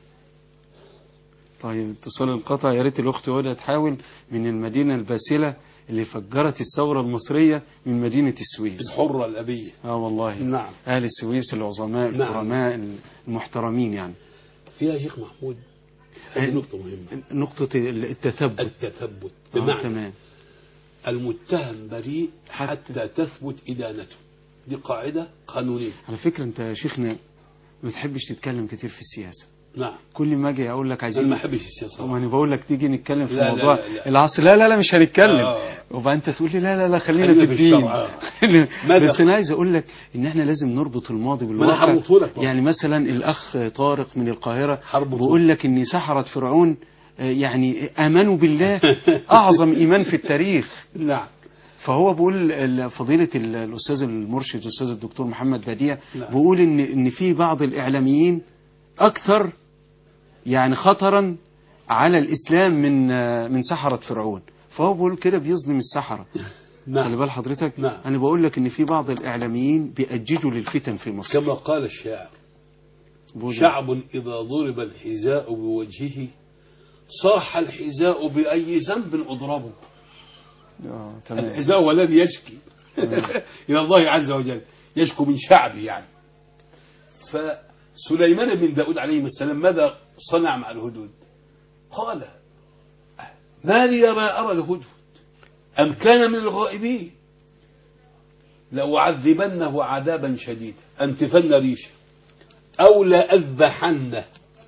طيب اتصال القطع. يا ريت الاخت هدى تحاول من المدينه الباسله اللي فجرت الثوره المصريه من مدينه السويس الحره الابيه. اه والله. نعم. اهل السويس العظماء الكرماء. نعم. المحترمين يعني. فيها شيخ محمود هذه نقطة مهمة، نقطة التثبت. التثبت بمعنى تمام. المتهم بريء حتى, حتى تثبت إدانته. دي قاعدة قانونية. على فكرة أنت يا شيخنا ما تحبش تتكلم كتير في السياسة. نعم. كل ما اجي اقول لك عايزين ما احبش السياسه، وانا بقول لك تيجي نتكلم في لا موضوع لا لا لا. العصر لا لا لا مش هنتكلم آه. وبقى انت تقول لي لا لا لا خلينا, خلينا في الدين. بس انا عايز اقول لك ان احنا لازم نربط الماضي بالواقع. يعني مثلا الاخ طارق من القاهره بيقول لك ان سحرة فرعون يعني امنوا بالله اعظم ايمان في التاريخ. نعم. فهو بيقول فضيلة الأستاذ المرشد الأستاذ الدكتور محمد بديع بيقول إن إن في بعض الإعلاميين أكثر يعني خطرا على الإسلام من من سحرة فرعون، فهو بيقول كده بيظلم السحرة. نعم. خلي بال حضرتك. نعم. أنا بقول لك إن في بعض الإعلاميين بيأججوا للفتن في مصر كما قال الشاعر شعب إذا ضرب الحذاء بوجهه صاح الحذاء بأي ذنب أضربه. آه، تمام. الحذاء هو الذي يشكي إلى الله عز وجل، يشكو من شعبه يعني. فسليمان بن داود عليه السلام ماذا صنع مع الهدود؟ قال ما لي ما أرى الهدهد أم كان من الغائبين لأعذبنه عذابا شديدا أنتفن ريشه أو لأذبحنه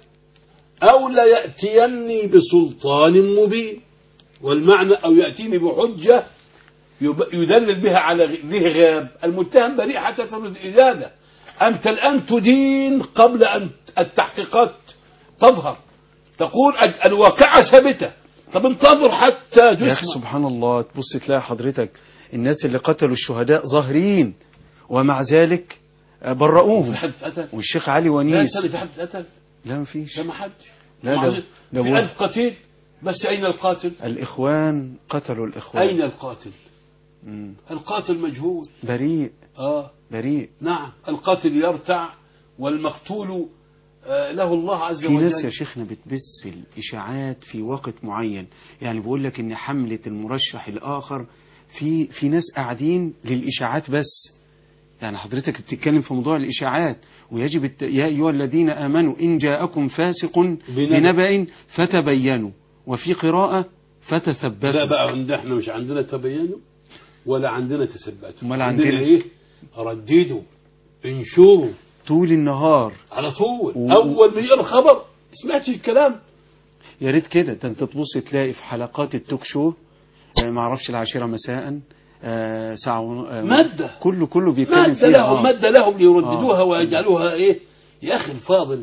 أو ليأتيني بسلطان مبين. والمعنى أو يأتيني بحجة يدلل بها على ذي غاب المتهم بريء حتى ترد إجادة. أنت الآن تدين قبل أن التحقيقات تظهر، تقول الواقعة ثابتة، طب انتظر حتى يا أخي جسمك. سبحان الله، تبص تلاقي حضرتك الناس اللي قتلوا الشهداء ظاهرين ومع ذلك برؤوهم. في حد اتقتل؟ والشيخ علي لا ونيس استنى، في حد اتقتل؟ لا مفيش. لا ما حدش. لا ما ده, ده في بو- ألف قتيل بس أين القاتل؟ الإخوان قتلوا الإخوان. أين القاتل؟ مم. القاتل مجهول. بريء آه بريء. نعم، القاتل يرتع والمقتول آه له الله عز في وجل. ناس يا شيخنا بتبث الإشاعات في وقت معين، يعني بيقول لك إن حملة المرشح الآخر في في ناس قاعدين للإشاعات بس. يعني حضرتك بتتكلم في موضوع الإشاعات، ويجب الت... يا أيها الذين آمنوا إن جاءكم فاسق بنبأ فتبينوا، وفي قراءة فتثبتوا. لا بقى عندنا احنا مش عندنا تبينوا ولا عندنا تثبتوا. أمال عندنا عندنا ايه؟ رددوا، انشروا طول النهار. على طول. و- اول ما يقرا خبر سمعتش الكلام. يا ريت كده، ده انت تبص تلاقي في حلقات التوك شو آه، ما اعرفش العاشرة مساء آه، ساعة ون- آه، مادة. كله كله بيتكلم مادة فيها. لهم آه. مادة لهم ليرددوها آه. ويجعلوها ايه. يا اخي الفاضل،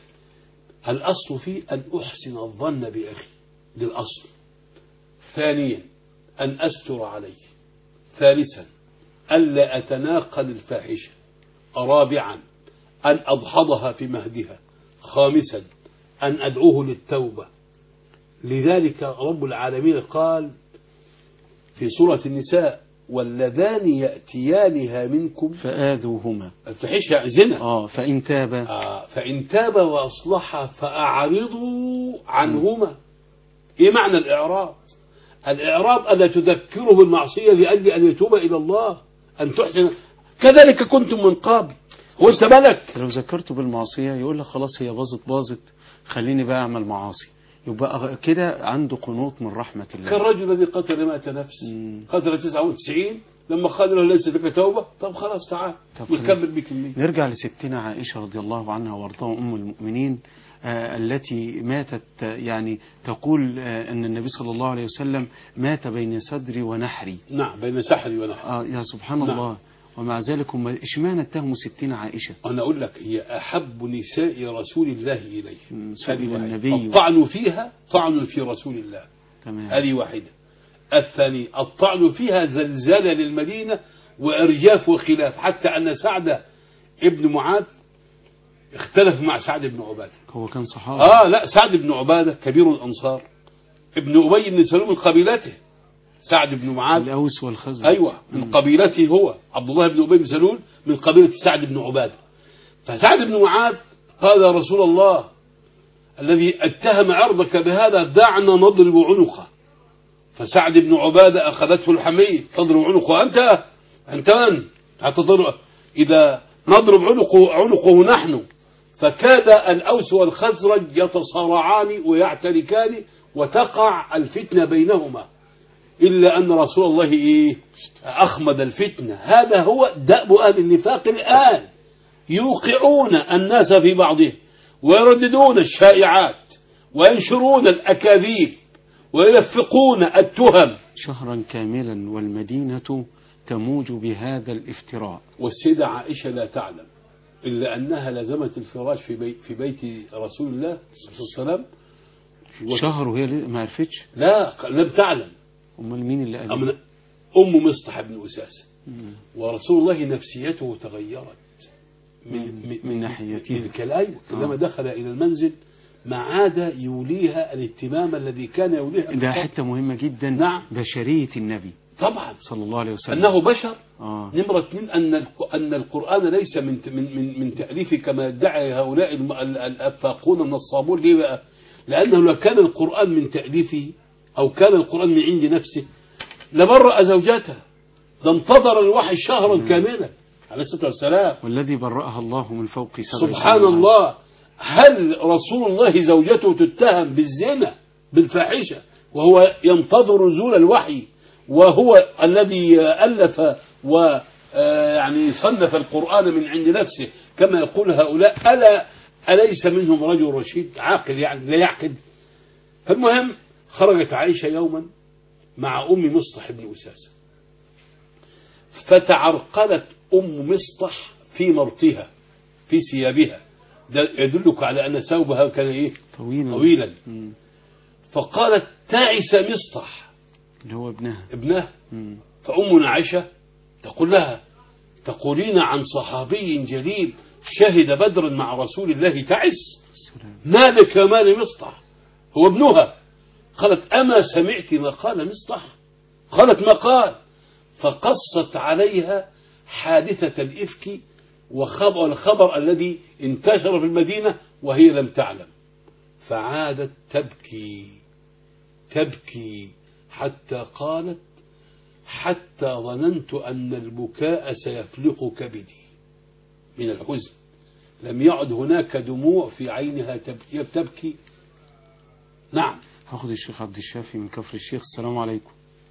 الاصل في ان احسن الظن باخي، دي الاصل. ثانيا ان استر عليه. ثالثا الا اتناقل الفاحشه. رابعا ان اضحضها في مهدها. خامسا ان ادعوه للتوبه. لذلك رب العالمين قال في سورة النساء واللذان يأتيانها منكم فآذوهما الفحشة زنا. اه فإن تابا آه فإن تابا وأصلحا فأعرضوا عنهما. إيه معنى الإعراض؟ الإعراض ألا تذكره بالمعصية لأجل أن يتوب إلى الله، أن تحسن. كذلك كنتم من قبل. هو أنت ملك. لو ذكرته بالمعصية يقول لك خلاص هي باظت باظت، خليني بقى أعمل معاصي، يبقى كده عنده قنوط من رحمة الله. كالرجل الذي قتل مائة نفس، مم. قتل تسعة وتسعين، لما قال له ليس لك توبة، طب خلاص تعال طب نكمل بك المية. نرجع لستنا عائشة رضي الله عنها وارضاها أم المؤمنين، آه التي ماتت، آه يعني تقول آه أن النبي صلى الله عليه وسلم مات بين صدري ونحري. نعم، بين سحري ونحري. آه يا سبحان نعم. الله. ومع ذلك هم اشمعنى اتهموا ستنا عائشة؟ أنا أقول لك هي أحب نساء رسول الله إليه. مم، هذه سئل واحدة. النبي. الطعن فيها طعن في رسول الله. تمام. هذه واحدة. الثاني الطعن فيها زلزال للمدينة وإرجاف وخلاف، حتى أن سعد ابن معاذ اختلف مع سعد بن عبادة. هو كان صحابي. آه لا، سعد بن عبادة كبير الأنصار، ابن أبي بن سلول من قبيلته. سعد بن معاذ الأوس والخزرج. أيوة من مم. قبيلته هو. عبد الله بن أبي بن سلول من قبيلة سعد بن عبادة. فسعد بن معاذ قال يا رسول الله الذي اتهم عرضك بهذا دعنا نضرب عنقه. فسعد بن عبادة أخذته الحمية، تضرب عنقه أنت أنت من هتضرب؟ إذا نضرب عنقه عنقه نحن. فكاد الأوس والخزرج يتصارعان ويعتركان وتقع الفتنة بينهما، إلا أن رسول الله إيه أخمد الفتنة. هذا هو دأب أهل النفاق الآن، يوقعون الناس في بعضهم ويرددون الشائعات وينشرون الأكاذيب ويلفقون التهم. شهرا كاملا والمدينة تموج بهذا الافتراء. والسيدة عائشة لا تعلم إلا أنها لزمت الفراش في بيت, في بيت رسول الله صلى الله عليه وسلم. شهر وهي ليه- ما عرفتش؟ لا لم تعلم. امال مين اللي قال؟ أم أم مصطح بن أساسة. مم. ورسول الله نفسيته تغيرت من, من, من ناحيته. من الكلاي. عندما آه. دخل إلى المنزل ما عاد يوليها الاهتمام الذي كان يوليها. ده حتة مهمة جدا. نعم. بشرية النبي طبعا صلى الله عليه وسلم أنه بشر. آه. نمرة اثنين أن الق- أن القرآن ليس من من من, من تأليف كما ادعي هؤلاء الم- ال- الأفاقون النصابون. ليه بقى؟ لأنه لو كان القرآن من تأليفه أو كان القرآن من عند نفسه لبرأ زوجته. ده انتظر الوحي شهرا كاملا عليه الصلاة والسلام. والذي برأها الله من فوق سبع سبحان سماوات. الله. هل رسول الله زوجته تتهم بالزنا بالفاحشة، وهو ينتظر نزول الوحي، وهو الذي ألف و يعني صنف القرآن من عند نفسه كما يقول هؤلاء. ألا أليس منهم رجل رشيد عاقل يعني لا يعقل؟ فالمهم خرجت عائشة يوما مع أم مصطح بن أساسة، فتعرقلت أم مصطح في مرطها في ثيابها، ده يدلك على أن ثوبها كان إيه؟ طويلا, طويلا. مم. فقالت تعس مصطح اللي هو ابنها ابنها. مم. فأمنا عائشة تقول لها تقولين عن صحابي جليل شهد بدرا مع رسول الله تعس؟ ما لك مال مصطح؟ هو ابنها. قالت أما سمعت ما قال مصطح؟ قالت ما قال. فقصت عليها حادثة الإفك وخبر الخبر الذي انتشر في المدينة وهي لم تعلم، فعادت تبكي تبكي حتى قالت حتى ظننت أن البكاء سيفلق كبدي من الحزن، لم يعد هناك دموع في عينها تبكي, تبكي. نعم. هاخد الشيخ عبد الشافي من كفر الشيخ. السلام عليكم.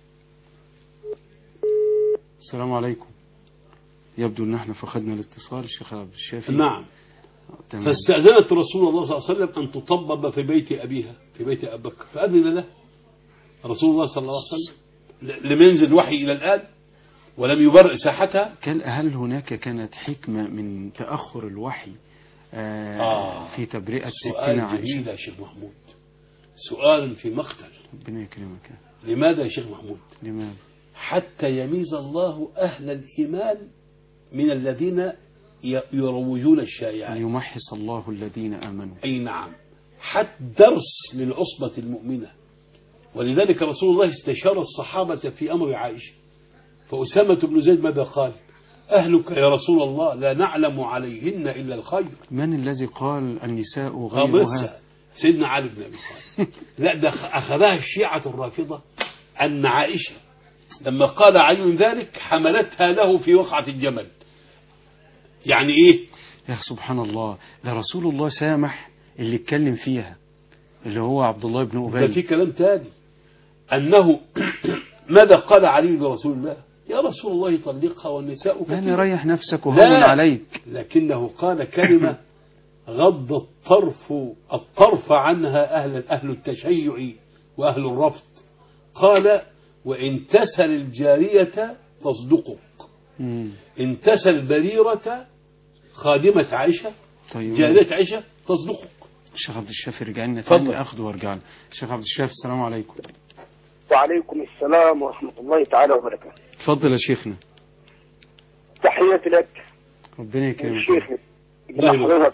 السلام عليكم. يبدو ان احنا فقدنا الاتصال. الشيخ عبد الشافي. نعم. تمام. فاستأذنت رسول الله صلى الله عليه وسلم أن تطبب في بيت أبيها في بيت أبي بكر، فأذن له رسول الله صلى الله عليه وسلم. لم ينزل الوحي إلى الآن ولم يبرئ ساحتها. كان هل هناك كانت حكمة من تأخر الوحي آه آه في تبرئة ستنا عائشة؟ سؤال جميل يا شيخ محمود، سؤال في مقتل. ربنا يكرمك. لماذا يا شيخ محمود؟ لماذا؟ حتى يميز الله أهل الإيمان من الذين يروجون الشائعات، يمحص الله الذين آمنوا. أي نعم، حتى درس للعصبة المؤمنة. ولذلك رسول الله استشار الصحابة في أمر عائشة، فأسامة بن زيد ماذا قال؟ أهلك يا رسول الله لا نعلم عليهن إلا الخير. من الذي قال النساء غيرها؟ سيدنا علي بن أبي طالب. لا، ده أخذها الشيعة الرافضة أن عائشة لما قال علي ذلك حملتها له في وقعة الجمل. يعني إيه؟ يا سبحان الله، ده رسول الله سامح اللي اتكلم فيها اللي هو عبد الله بن أبي. ده في كلام تاني أنه ماذا قال علي لرسول الله؟ يا رسول الله طلقها والنساء كثيرة. يعني ريح نفسك وهون عليك. لكنه قال كلمة غض الطرف الطرف عنها أهل أهل التشيع وأهل الرفض. قال وإن تسل الجارية تصدقك. مم. إن تسل بريرة خادمة عائشة طيب. جارية عائشة تصدقك. الشيخ عبد الشافي رجع لنا تاني، أخذ وارجع لنا. الشيخ عبد الشافي السلام عليكم. وعليكم السلام ورحمة الله تعالى وبركاته. تفضل يا شيخنا. تحياتي لك. ربنا يكرمك. شيخي حضرتك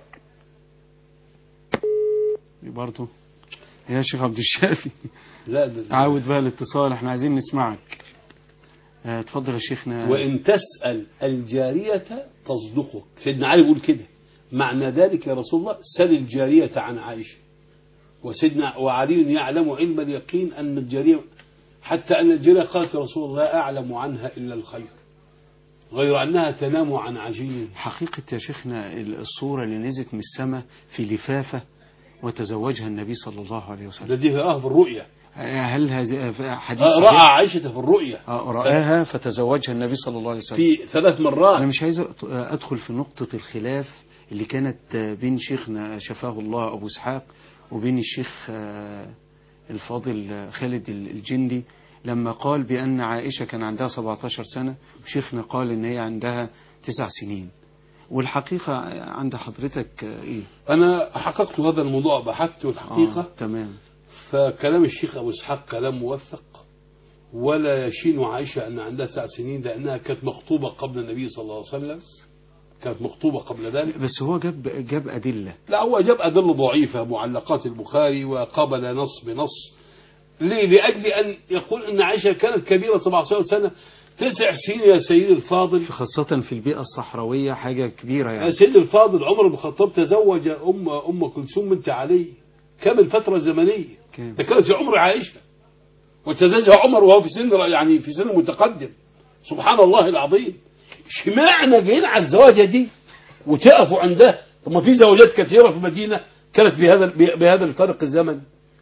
برضه يا شيخ عبد الشافي. لا ده عاود بقى الاتصال، احنا عايزين نسمعك. اه تفضل يا شيخنا. وإن تسأل الجارية تصدقك. سيدنا علي يقول كده، معنى ذلك يا رسول الله سل الجارية عن عائشة. وسيدنا وعلي يعلم علم اليقين أن الجارية، حتى أن الجارية قالت رسول الله أعلم عنها إلا الخير غير أنها تنام عن عجين. حقيقة يا شيخنا الصورة اللي نزلت من السماء في لفافة وتزوجها النبي صلى الله عليه وسلم. ده دي اه في الرؤيا. هل هذا حديث آه رأى عائشة في الرؤيا. آه رآها فتزوجها النبي صلى الله عليه وسلم في ثلاث مرات. أنا مش عايز أدخل في نقطة الخلاف اللي كانت بين شيخنا شفاه الله أبو إسحاق وبين الشيخ الفاضل خالد الجندي لما قال بأن عائشة كان عندها سبعة عشر سنة وشيخنا قال إن هي عندها تسع سنين. والحقيقة عند حضرتك إيه؟ أنا حققت هذا الموضوع، بحثت الحقيقة. آه، تمام. فكلام الشيخ أبو إسحاق كلام موثق، ولا يشين عائشة أن عندها تسع سنين لأنها كانت مخطوبة قبل النبي صلى الله عليه وسلم، كانت مخطوبة قبل ذلك. بس هو جاب جاب أدلة. لا، هو جاب أدلة ضعيفة، معلقات البخاري وقابل نص بنص. ليه؟ لأجل أن يقول أن عائشة كانت كبيرة سبعة عشر سنة. تسع سنين يا سيدي الفاضل، خاصة في البيئة الصحراوية حاجة كبيرة يعني. يا سيدي الفاضل عمر بن الخطاب تزوج أم أم كلثوم بنت علي. كم الفترة الزمنية؟ ده كانت في عمر عائشة، وتزوجها عمر وهو في سن يعني في سن متقدم. سبحان الله العظيم. اشمعنى جايين على الزواجة دي وتقفوا عندها؟ طب ما في زوجات كثيرة في المدينة كانت بهذا بهذا الفرق الزمني.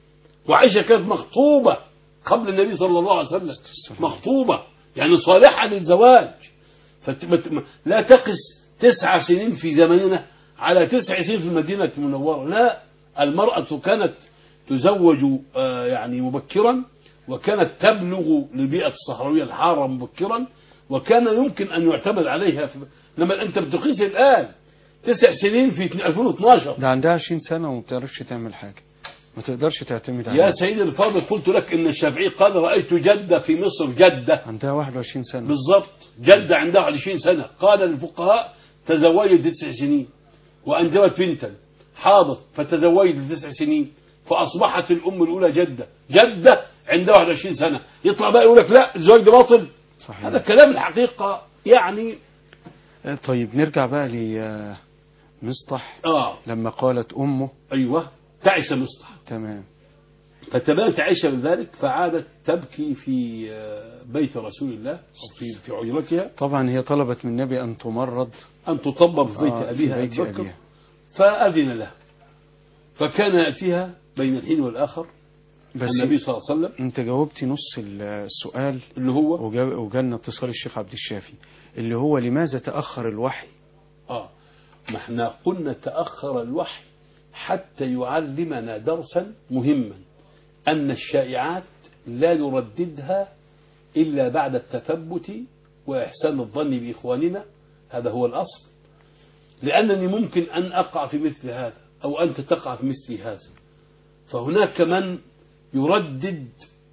وعائشة كانت مخطوبة قبل النبي صلى الله عليه وسلم، مخطوبة يعني صالحة للزواج. لا تقس تسع سنين في زماننا على تسع سنين في المدينة المنورة، لا، المرأة كانت تزوج يعني مبكرا، وكانت تبلغ للبيئة الصحراوية الحارة مبكرا، وكان يمكن أن يعتمد عليها في... لما أنت بتقيس الآن تسع سنين في ألفين واثناشر، ده عندها عشرين سنة وما بتعرفش تعمل حاجة، ما تقدرش تعتمد عليها. يا سيدي الفاضل قلت لك إن الشافعي قال رأيت جدة في مصر، جدة عندها واحد وعشرين سنة بالضبط، جدة عندها عشرين سنة. قال الفقهاء تزوجت تسع سنين وأنجبت بنتا، حاضت فتزوجت تسع سنين فأصبحت الأم الأولى جدة، جدة عندها واحد وعشرين سنة. يطلع بقى يقول لك لا الزواج ده باطل. صحيح. هذا كلام الحقيقة يعني. طيب نرجع بقى لمصطح آه. لما قالت أمه أيوة تعس مصطح، تمام، فتبانت عائشة بذلك فعادت تبكي في بيت رسول الله أو في في عجرتها. طبعا هي طلبت من النبي أن تمرض، أن تطبب في بيت آه أبيها في بيت أبي بكر، أبيها. فأذن له، فكان يأتيها بين الحين والآخر بس النبي صلى الله عليه وسلم. انت جاوبتي نص السؤال اللي هو وجالنا اتصال الشيخ عبد الشافي اللي هو لماذا تأخر الوحي. اه ما احنا قلنا تأخر الوحي حتى يعلمنا درسا مهما، أن الشائعات لا نرددها إلا بعد التثبت وإحسان الظن بإخواننا، هذا هو الأصل. لأنني ممكن أن أقع في مثل هذا أو أنت تقع في مثل هذا، فهناك من يردد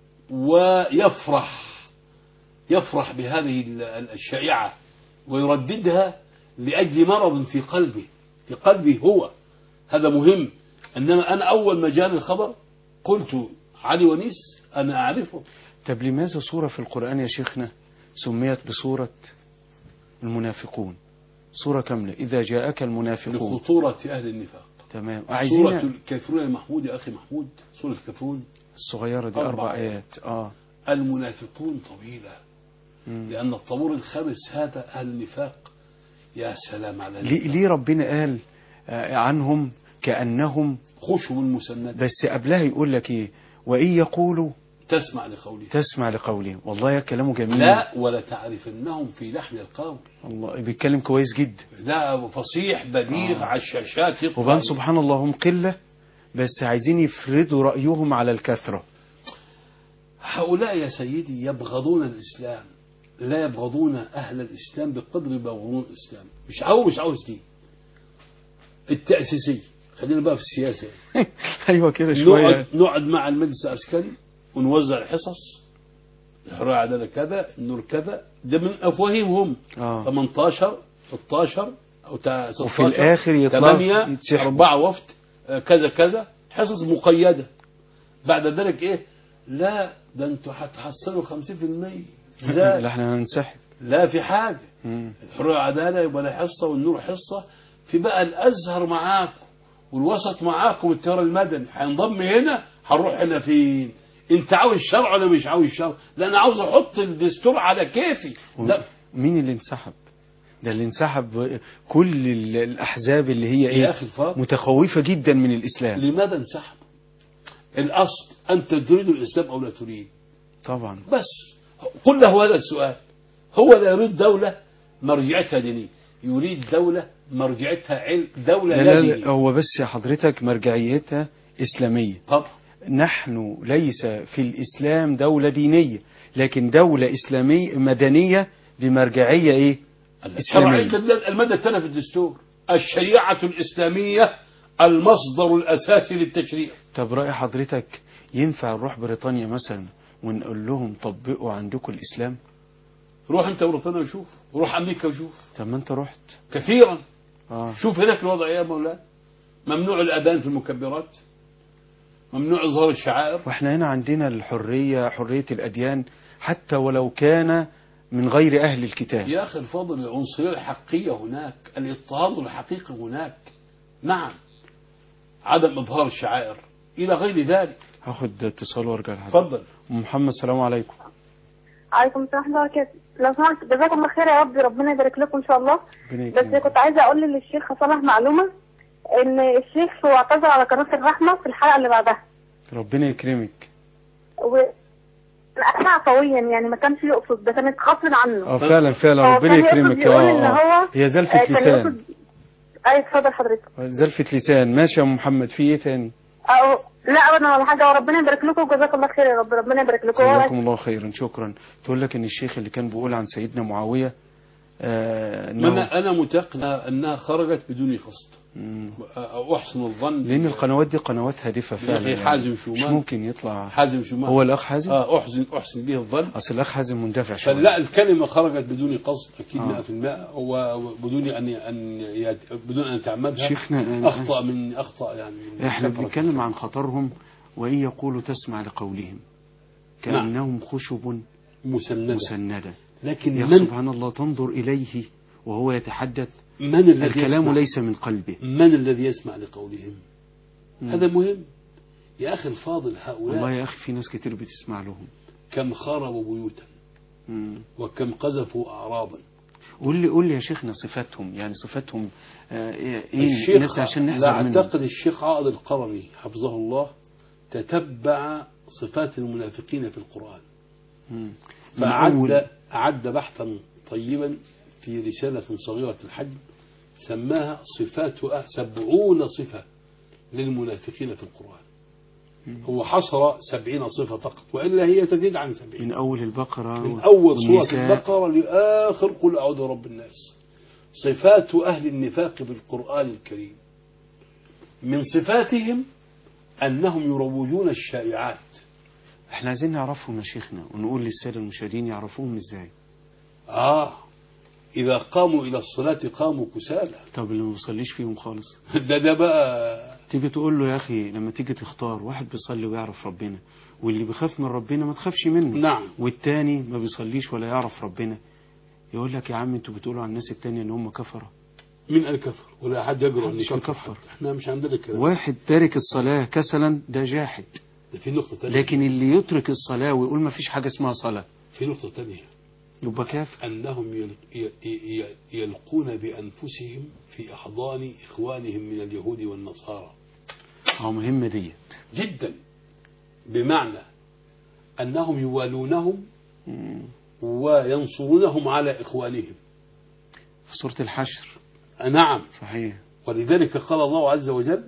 ويفرح يفرح بهذه الشائعة ويرددها لأجل مرض في قلبه في قلبه هو، هذا مهم. إنما أنا أول ما جاني الخبر قلت علي ونيس أنا أعرفه. طب لماذا سورة في القرآن يا شيخنا سميت بسورة المنافقون، سورة كاملة إذا جاءك المنافقون؟ لخطورة أهل النفاق. تمام. سورة الكافرون يا محمود يا أخي محمود، سورة الكافرون الصغيرة دي أربع آيات. آه المنافقون طويلة. مم. لأن الطابور الخامس هذا أهل النفاق. يا سلام على ليه, ليه ربنا قال عنهم كأنهم خشب المسندة، بس قبلها يقول لك إيه وإن يقولوا تسمع لقوله تسمع لقوله. والله يا كلامه جميل. لا ولا تعرفنهم في لحن القول. الله بيتكلم كويس جدا، لا فصيح بليغ. آه. على الشاشات وبان سبحان الله هم قلة بس عايزين يفرضوا رأيهم على الكثرة. هؤلاء يا سيدي يبغضون الإسلام، لا يبغضون أهل الإسلام بقدر يبغضون الإسلام. مش عاوز مش عاوز دي التأسيسية. خلينا بقى في السياسة. أيوة كده شوية. نقعد, نقعد مع المجلس العسكري ونوزع الحصص، الحرية عدالة كذا، النور كذا، ده من أفواههم هم. آه. ثمانية عشر ستة عشر أو ستة عشر وفي الآخر يطلع ثمانية أربعة وفد كذا كذا، حصص مقيدة. بعد ذلك إيه؟ لا ده أنتوا هتحصلوا خمسين في المية. ازاي؟ لا احنا هننسحب. لا في حاجة. مم. الحرية عدالة يبقى لها حصة والنور حصة. في بقى الأزهر معاكم والوسط معاكم والتيار المدني هينضم هنا، هنروح هنا فين؟ انت عاوز شرع ولا مش عاوز شرع؟ لا انا عاوز احط الدستور على كيفي. لا مين اللي انسحب؟ ده اللي انسحب كل الاحزاب اللي هي ايه متخوفة جدا من الاسلام. لماذا انسحب؟ الاصل انت تريد الاسلام او لا تريد؟ طبعا. بس قل له هذا السؤال. هو لا يريد دولة مرجعتها دينية، يريد دولة مرجعتها علم، دولة لا, لا لا دينية. هو بس يا حضرتك مرجعيتها إسلامية. طبعا. نحن ليس في الإسلام دولة دينية، لكن دولة إسلامية مدنية بمرجعية إيه؟ إسلامية. المادة الثانية في الدستور الشريعة الإسلامية المصدر الأساسي للتشريع. طب رأي حضرتك ينفع نروح بريطانيا مثلا ونقول لهم طبقوا عندكم الإسلام؟ روح انت بريطانيا وشوف، وروح امريكا وشوف. طب ما انت رحت كثيرا. آه. شوف هناك الوضع ايه يا مولانا. ممنوع الاذان في المكبرات، ممنوع اظهار الشعائر. واحنا هنا عندنا الحرية، حرية الاديان حتى ولو كان من غير اهل الكتاب. يا اخي الفاضل العنصرية الحقيقية هناك، الاضطهاد الحقيقي هناك. نعم. عدم اظهار الشعائر الى غير ذلك. هاخد اتصال وارجع لحضرتك. اتفضل. محمد السلام عليكم. عليكم السلام ورحمة الله وبركاته. لو سمحت جزاكم الله خير يا رب، ربنا يبارك لكم ان شاء الله. بس كنت عايزه اقول للشيخ صالح معلومه، ان الشيخ هو اعتذر على قناه الرحمه في الحلقه اللي بعدها. ربنا يكرمك. و أنا عفويا يعني ما كانش يقصد، ده كانت غصب عنه. اه فعلا فعلا ربنا يكرمك. اه هي زلفة لسان. اي اتفضل حضرتك. زلفة لسان. ماشي يا محمد، في ايه تاني؟ اه لا ابدا ولا حاجه، وربنا يبارك لكم وجزاك الله خير يا رب. ربنا يبارك لكم. جزاكم الله خيرا. شكرا. تقول لك ان الشيخ اللي كان بيقول عن سيدنا معاويه آه أنا أنا متيقن أنها خرجت بدون قصد، أحسن الظن، لأن القنوات دي قنوات هادفة فعلا. يعني حازم شومان مش ممكن يطلع حازم شومان هو الأخ حازم. آه أحسن أحسن به الظن. أصل الأخ حازم مندفع شوية. فلا الكلمة خرجت بدون قصد أكيد مئة في المئة، وبدون أن أن بدون أن تعمدها. شيخنا أخطأ من أخطأ يعني. إحنا بنتكلم عن خطرهم، وإن يقولوا تسمع لقولهم كأنهم نعم. خشب مسندة, مسندة. لكن من سبحان الله تنظر إليه وهو يتحدث، من الذي الكلام يسمع؟ ليس من قلبه. من الذي يسمع لقولهم؟ مم. هذا مهم يا أخي الفاضل. هؤلاء والله يا أخي في ناس كتير بتسمع لهم. كم خربوا بيوتا مم. وكم قذفوا أعراضا. قول لي قول لي يا شيخنا صفاتهم، يعني صفاتهم آه إيه الناس عشان نحذر منهم. لا أعتقد الشيخ عائض القرني حفظه الله تتبع صفات المنافقين في القرآن، فأعد أعد بحثا طيبا في رسالة صغيرة الحجم سماها صفات سبعون صفة للمنافقين في القرآن. هو حصر سبعين صفة فقط، وإلا هي تزيد عن سبعين، من أول البقرة من أول سورة البقرة لآخر قل أعوذ برب الناس. صفات أهل النفاق بالقرآن الكريم، من صفاتهم أنهم يروجون الشائعات. احنا عايزين نعرفهم يا شيخنا، ونقول للسادة المشاهدين يعرفوهم ازاي. آه إذا قاموا إلى الصلاة قاموا كسالى. طب اللي ما بيصليش فيهم خالص ده ده بقى تيجي تقول له يا أخي لما تيجي تختار واحد بيصلي ويعرف ربنا، واللي بيخاف من ربنا ما تخافش منه. نعم. والتاني ما بيصليش ولا يعرف ربنا، يقول لك يا عم انتوا بتقولوا عن الناس التانية ان هم كفرة. من الكفر ولا حد يجرؤ ان يكفر؟ احنا مش عندنا الكلام. واحد تارك الصلاة كسلا ده جاحد. ده في نقطة تانية. لكن اللي يترك الصلاة ويقول ما فيش حاجة اسمها صلاة في نقطة تانية يبقى كافر. أنهم يلقون بأنفسهم في أحضان إخوانهم من اليهود والنصارى. هو مهمة ديت جدا، بمعنى أنهم يوالونهم وينصرونهم على إخوانهم في سورة الحشر. نعم صحيح. ولذلك قال الله عز وجل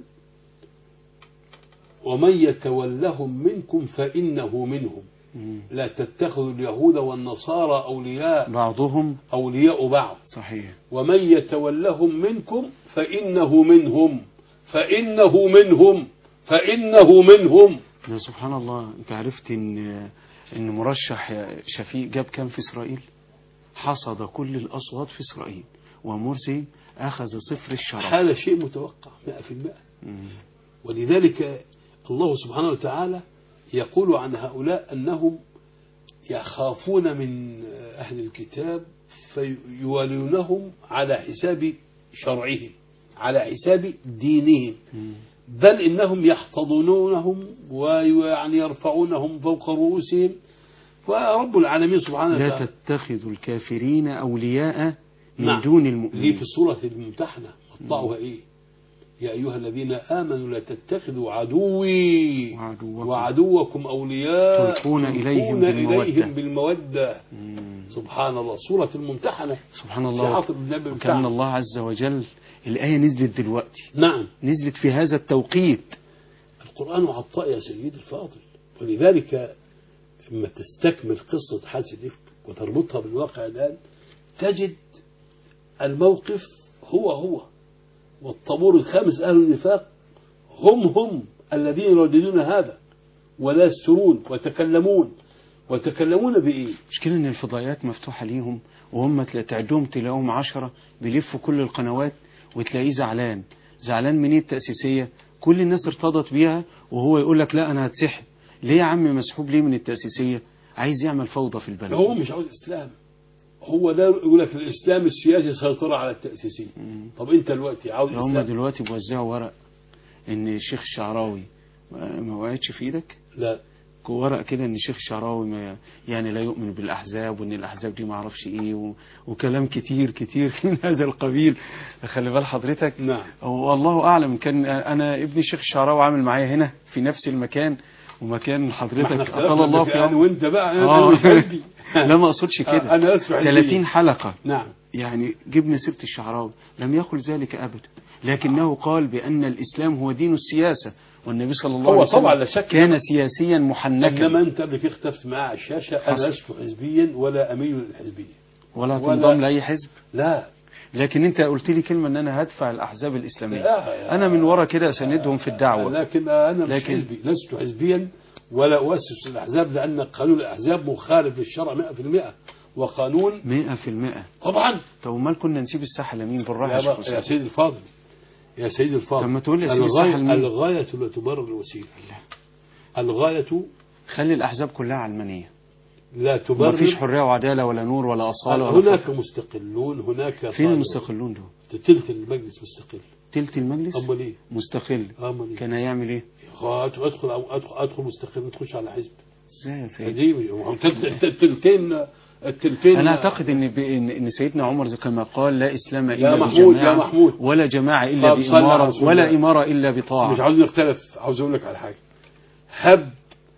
ومن يتولهم منكم فإنه منهم لا تتخذوا اليهود والنصارى أولياء بعضهم أولياء بعض. صحيح. ومن يتولهم منكم فإنه منهم فإنه منهم فإنه منهم. يا سبحان الله. انت عرفت ان ان مرشح شفيق جاب كام في إسرائيل؟ حصد كل الأصوات في إسرائيل، ومرسي أخذ صفر الشرف. هذا شيء متوقع مئة في المئة. ولذلك الله سبحانه وتعالى يقول عن هؤلاء أنهم يخافون من أهل الكتاب فيوالونهم على حساب شرعهم، على حساب دينهم، بل إنهم يحتضنونهم ويعني يرفعونهم فوق رؤوسهم. ورب العالمين سبحانه وتعالى لا تتخذوا الكافرين أولياء من نعم. دون المؤمنين. ليه في سورة الممتحنة مطلعها إيه؟ يا أيها الذين آمنوا لا تتخذوا عدوي وعدوكم, وعدوكم أولياء تلقون إليهم بالمودة, بالمودة. سبحان الله. سورة الممتحنة سبحان الله. وكأن الله عز وجل الآية نزلت دلوقتي. نعم نزلت في هذا التوقيت. القرآن عطاء يا سيدي الفاضل. ولذلك لما تستكمل قصة حادث الإفك وتربطها بالواقع الآن تجد الموقف هو هو، والطابور الخامس أهل النفاق هم هم الذين يرددون هذا ولا يسترون ويتكلمون ويتكلمون بإيه؟ مشكلة إن الفضائيات مفتوحة ليهم، وهم تعدهم تلاقوهم عشرة بيلفوا كل القنوات، وتلاقيه زعلان. زعلان من ايه؟ التأسيسية كل الناس ارتضت بيها، وهو يقول لك لا أنا هتسحب. ليه يا عم مسحوب ليه من التأسيسية؟ عايز يعمل فوضى في البلد. هو مش عاوز إسلام، هو ده يقول لك الإسلام السياسي سيطرة على التأسيسية. طب أنت دلوقتي عاوز إسلام؟ هم دلوقتي بيوزعوا ورق إن الشيخ الشعراوي ما وقعتش في إيدك؟ لا. ورق كده ان الشيخ الشعراوي ما يعني لا يؤمن بالاحزاب، وان الاحزاب دي ما اعرفش ايه و... وكلام كتير كتير من هذا القبيل. خلي بال حضرتك. نعم. والله اعلم، كان انا ابني الشيخ الشعراوي عامل معايا هنا في نفس المكان ومكان حضرتك اطال الله في عمرك وانت بقى انا آه. مش حزبي. لا ما اقصدش كده. انا اسمع ثلاثين حلقة. نعم. يعني جبنا سيرة الشعراوي، لم يقل ذلك ابدا، لكنه قال بان الاسلام هو دين السياسة، والنبي صلى الله عليه وسلم طبعا لا شك كان سياسيا محنكا. انما انت قبل كده اختلفت معاه على الشاشه. انا لست حزبيا ولا اميل للحزبيه ولا تنضم لاي حزب. لا، لكن انت قلت لي كلمه ان انا هدفع الاحزاب الاسلاميه. لا انا من ورا كده اساندهم في الدعوه، لكن انا مش لكن حزبي، لست حزبيا ولا أؤسس الأحزاب، لأن قانون الأحزاب مخالف للشرع مئة في المئة، وقانون مئة في المئة طبعا. طب امال كنا نسيب الساحه لمين بالراحه يا, يا سيدي الفاضل، يا سيدي الفاضل، طب ما تقول لي سيب الساحه لمين؟ الغاية لا تبرر الوسيلة. الغاية خلي الأحزاب كلها علمانية، لا تبرر. ما فيش حرية وعدالة ولا نور ولا أصالة ولا هناك فقر. مستقلون، هناك فين المستقلون دول؟ تلت المجلس مستقل. تلت المجلس أمال إيه؟ مستقل. أمال إيه؟ كان هيعمل إيه؟ أدخل أو أدخل أدخل مستقل، تخش على حزب. ازاي يا سيدي؟ التلتين التلتين. أنا أعتقد إن إن سيدنا عمر كما قال لا إسلام إلا يا محمود بجماعة، يا محمود، ولا جماعة إلا بإمارة، ولا إمارة إلا بطاعة. مش عاوزين نختلف، عاوز أقول لك على حاجة. هب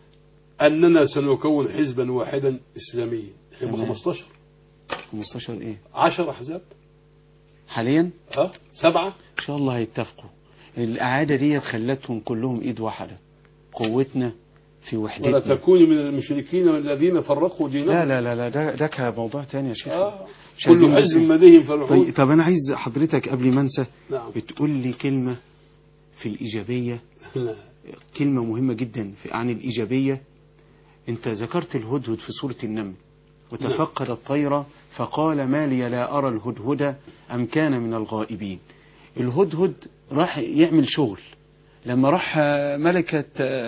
أننا سنكون حزبا واحدا إسلاميا، هم خمستاشر خمستاشر إيه؟ عشر أحزاب حاليا؟ أه سبعة إن شاء الله هيتفقوا. الإعادة دي خلتهم كلهم إيد واحدة، قوتنا في وحدتنا. ولا تكونوا من المشركين الذين فرقوا دينهم. لا لا لا لا ده ده كموضوع تاني يا شيخ. آه. كل حزب لديهم فرحون. طيب, طب أنا عايز حضرتك قبل ما أنسى نعم. بتقول لي كلمة في الإيجابية. لا. كلمة مهمة جدا في عن الإيجابية. أنت ذكرت الهدهد في سورة النمل، وتفقد الطير فقال ما لي لا أرى الهدهد أم كان من الغائبين. الهدهد راح يعمل شغل لما راح ملكة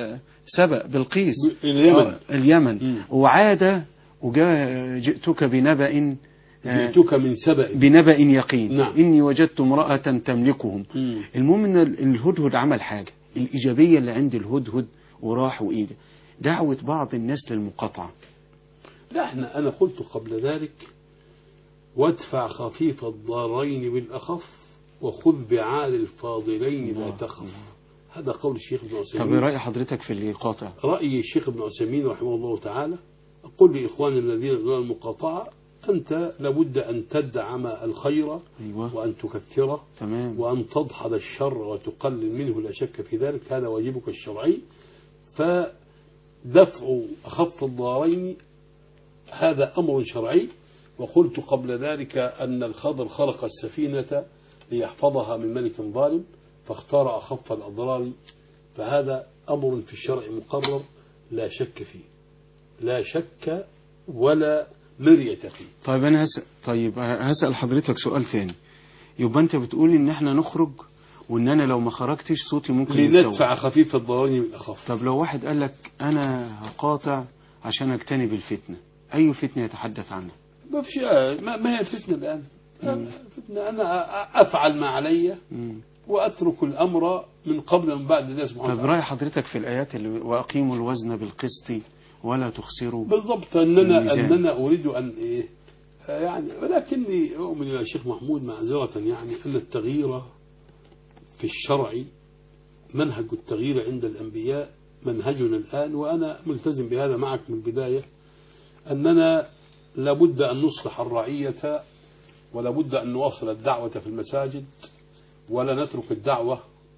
سبأ بلقيس اليمن, اليمن وعاد وجاء جئتك بنبأ جئتك من سبأ بنبأ يقين. نعم. إني وجدت امرأة تملكهم. مم. المهم إن الهدهد عمل حاجة الإيجابية اللي عند الهدهد وراح وإيده دعوة بعض الناس للمقاطعة. لا احنا أنا قلت قبل ذلك وادفع خفيف الضارين بالأخف وخذ بعال الفاضلين لا تخف. هذا قول الشيخ ابن عثيمين. طب رأي حضرتك في اللي يقاطع؟ رأي الشيخ ابن عثيمين رحمه الله تعالى أقول لإخواني الذين دون المقاطعة أنت لابد أن تدعم الخير. أيوة. وأن تكثره. تمام. وأن تدحض الشر وتقلل منه لا شك في ذلك، هذا واجبك الشرعي. فدفع أخف الضارين هذا أمر شرعي. وقلت قبل ذلك أن الخضر خلق السفينة ليحفظها من ملك ظالم فاختار أخف الأضرار، فهذا أمر في الشرع مقرر لا شك فيه، لا شك ولا مرية فيه. طيب أنا هسأل طيب هسأل حضرتك سؤال ثاني. يبقى أنت بتقول إن إحنا نخرج وإن أنا لو ما خرجتش صوتي ممكن يتسوى. لندفع خفيف الضررين بالأخف. طب لو واحد قال لك أنا هقاطع عشان أجتنب الفتنة، أي فتنة يتحدث عنها؟ ما فيش، ما هي الفتنة الآن؟ فتنة أنا أفعل ما علي وأترك الأمر من قبل من بعد الله سبحانه وتعالى. طب رأي حضرتك في الآيات اللي وأقيموا الوزن بالقسط ولا تخسروا؟ بالضبط. أننا أننا أريد أن إيه يعني، ولكني أؤمن يا شيخ محمود معذرة يعني أن التغيير في الشرع منهج التغيير عند الأنبياء منهجنا الآن، وأنا ملتزم بهذا معك من البداية، أننا لابد أن نصلح الرعية ولابد أن نواصل الدعوة في المساجد ولا نترك الدعوة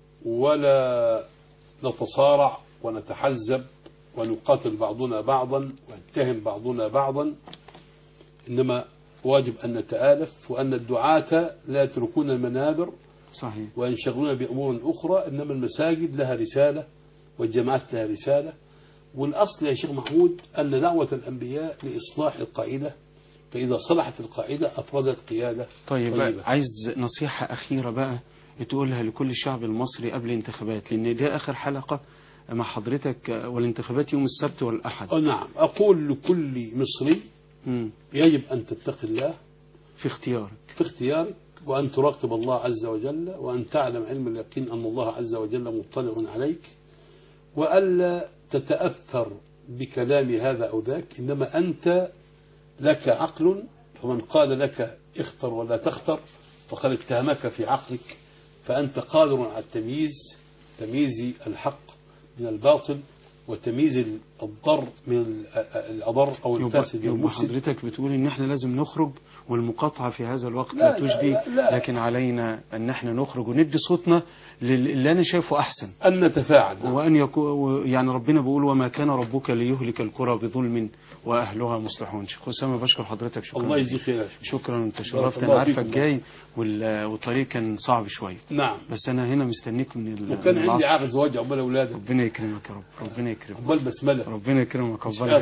ولا نتصارع ونتحزب ونقاتل بعضنا بعضا ونتهم بعضنا بعضا، إنما واجب أن نتآلف، وأن الدعاة لا يتركون المنابر صحيح وينشغلون بأمور أخرى، إنما المساجد لها رسالة والجماعات لها رسالة. والأصل يا شيخ محمود أن دعوة الأنبياء لإصلاح القاعدة، فإذا صلحت القاعدة أفرزت قيادة. طيب طيبة. عايز نصيحة أخيرة بقى تقولها لكل الشعب المصري قبل الانتخابات، لأن ده آخر حلقة مع حضرتك، والانتخابات يوم السبت والأحد. نعم. أقول لكل مصري م. يجب أن تتقي الله في اختيارك في اختيارك وأن تراقب الله عز وجل، وأن تعلم علم اليقين أن الله عز وجل مطلع عليك، وألا تتأثر بكلام هذا أو ذاك، إنما أنت لك عقل، فمن قال لك اختر ولا تختر فقد اتهمك في عقلك، فأنت قادر على التمييز، تمييز الحق من الباطل وتمييز الضر من الأضر أو الفاسد من يبقى المفسد. حضرتك بتقول إن إحنا لازم نخرج، والمقاطعة في هذا الوقت لا, لا, لا تجدي، لا, لا. لكن علينا أن احنا نخرج وندي صوتنا للي أنا شايفه أحسن، أن نتفاعل. وأن يكون يعني ربنا بيقول وما كان ربك ليهلك القرى بظلم وأهلها مصلحون. شيخ أسامة بشكر حضرتك، شكرا. الله يجزيك خير. شكرا، أنت شرفت. أنا عارفك جاي والطريق كان صعب شوية. نعم. بس أنا هنا مستنيك من ال وكان عندي عقد زواج عقبال أولادك. ربنا يكرمك يا رب، ربنا يكرمك. عقبال بسملة. ربنا يكرمك عقبال.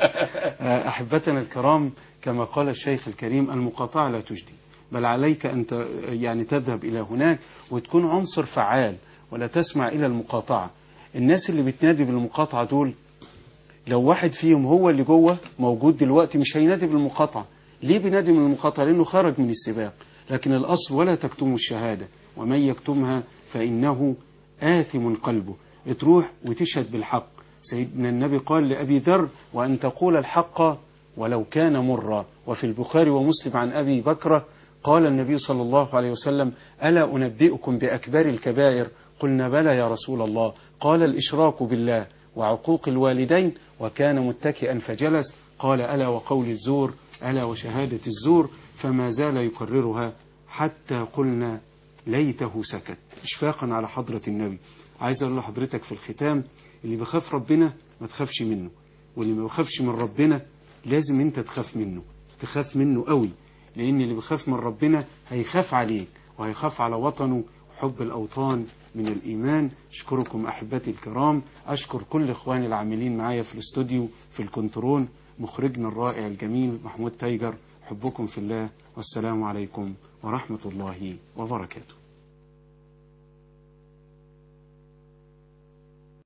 أحبتنا الكرام، كما قال الشيخ الكريم المقاطعة لا تجدي، بل عليك أن يعني تذهب إلى هناك وتكون عنصر فعال ولا تسمع إلى المقاطعة. الناس اللي بتنادي بالمقاطعة دول لو واحد فيهم هو اللي جوه موجود دلوقتي مش هينادي بالمقاطعة. ليه بينادي من المقاطعة؟ لأنه خرج من السباق. لكن الأصل ولا تكتموا الشهادة ومن يكتمها فإنه آثم قلبه. تروح وتشهد بالحق. سيدنا النبي قال لأبي ذر وأن تقول الحق ولو كان مرا. وفي البخاري ومسلم عن أبي بكر قال النبي صلى الله عليه وسلم ألا أنبئكم بأكبر الكبائر؟ قلنا بلى يا رسول الله. قال الإشراك بالله وعقوق الوالدين. وكان متكئا فجلس. قال ألا وقول الزور، ألا وشهادة الزور. فما زال يكررها حتى قلنا ليته سكت، إشفاقا على حضرة النبي. عايز أقول لحضرتك في الختام، اللي بخاف ربنا ما تخافش منه، واللي ما بخافش من ربنا لازم انت تخاف منه، تخاف منه قوي، لأن اللي بخاف من ربنا هيخاف عليك وهيخاف على وطنه. حب الأوطان من الإيمان. أشكركم أحبتي الكرام، أشكر كل إخواني العاملين معايا في الاستوديو في الكنترول، مخرجنا الرائع الجميل محمود تايجر. حبكم في الله، والسلام عليكم ورحمة الله وبركاته.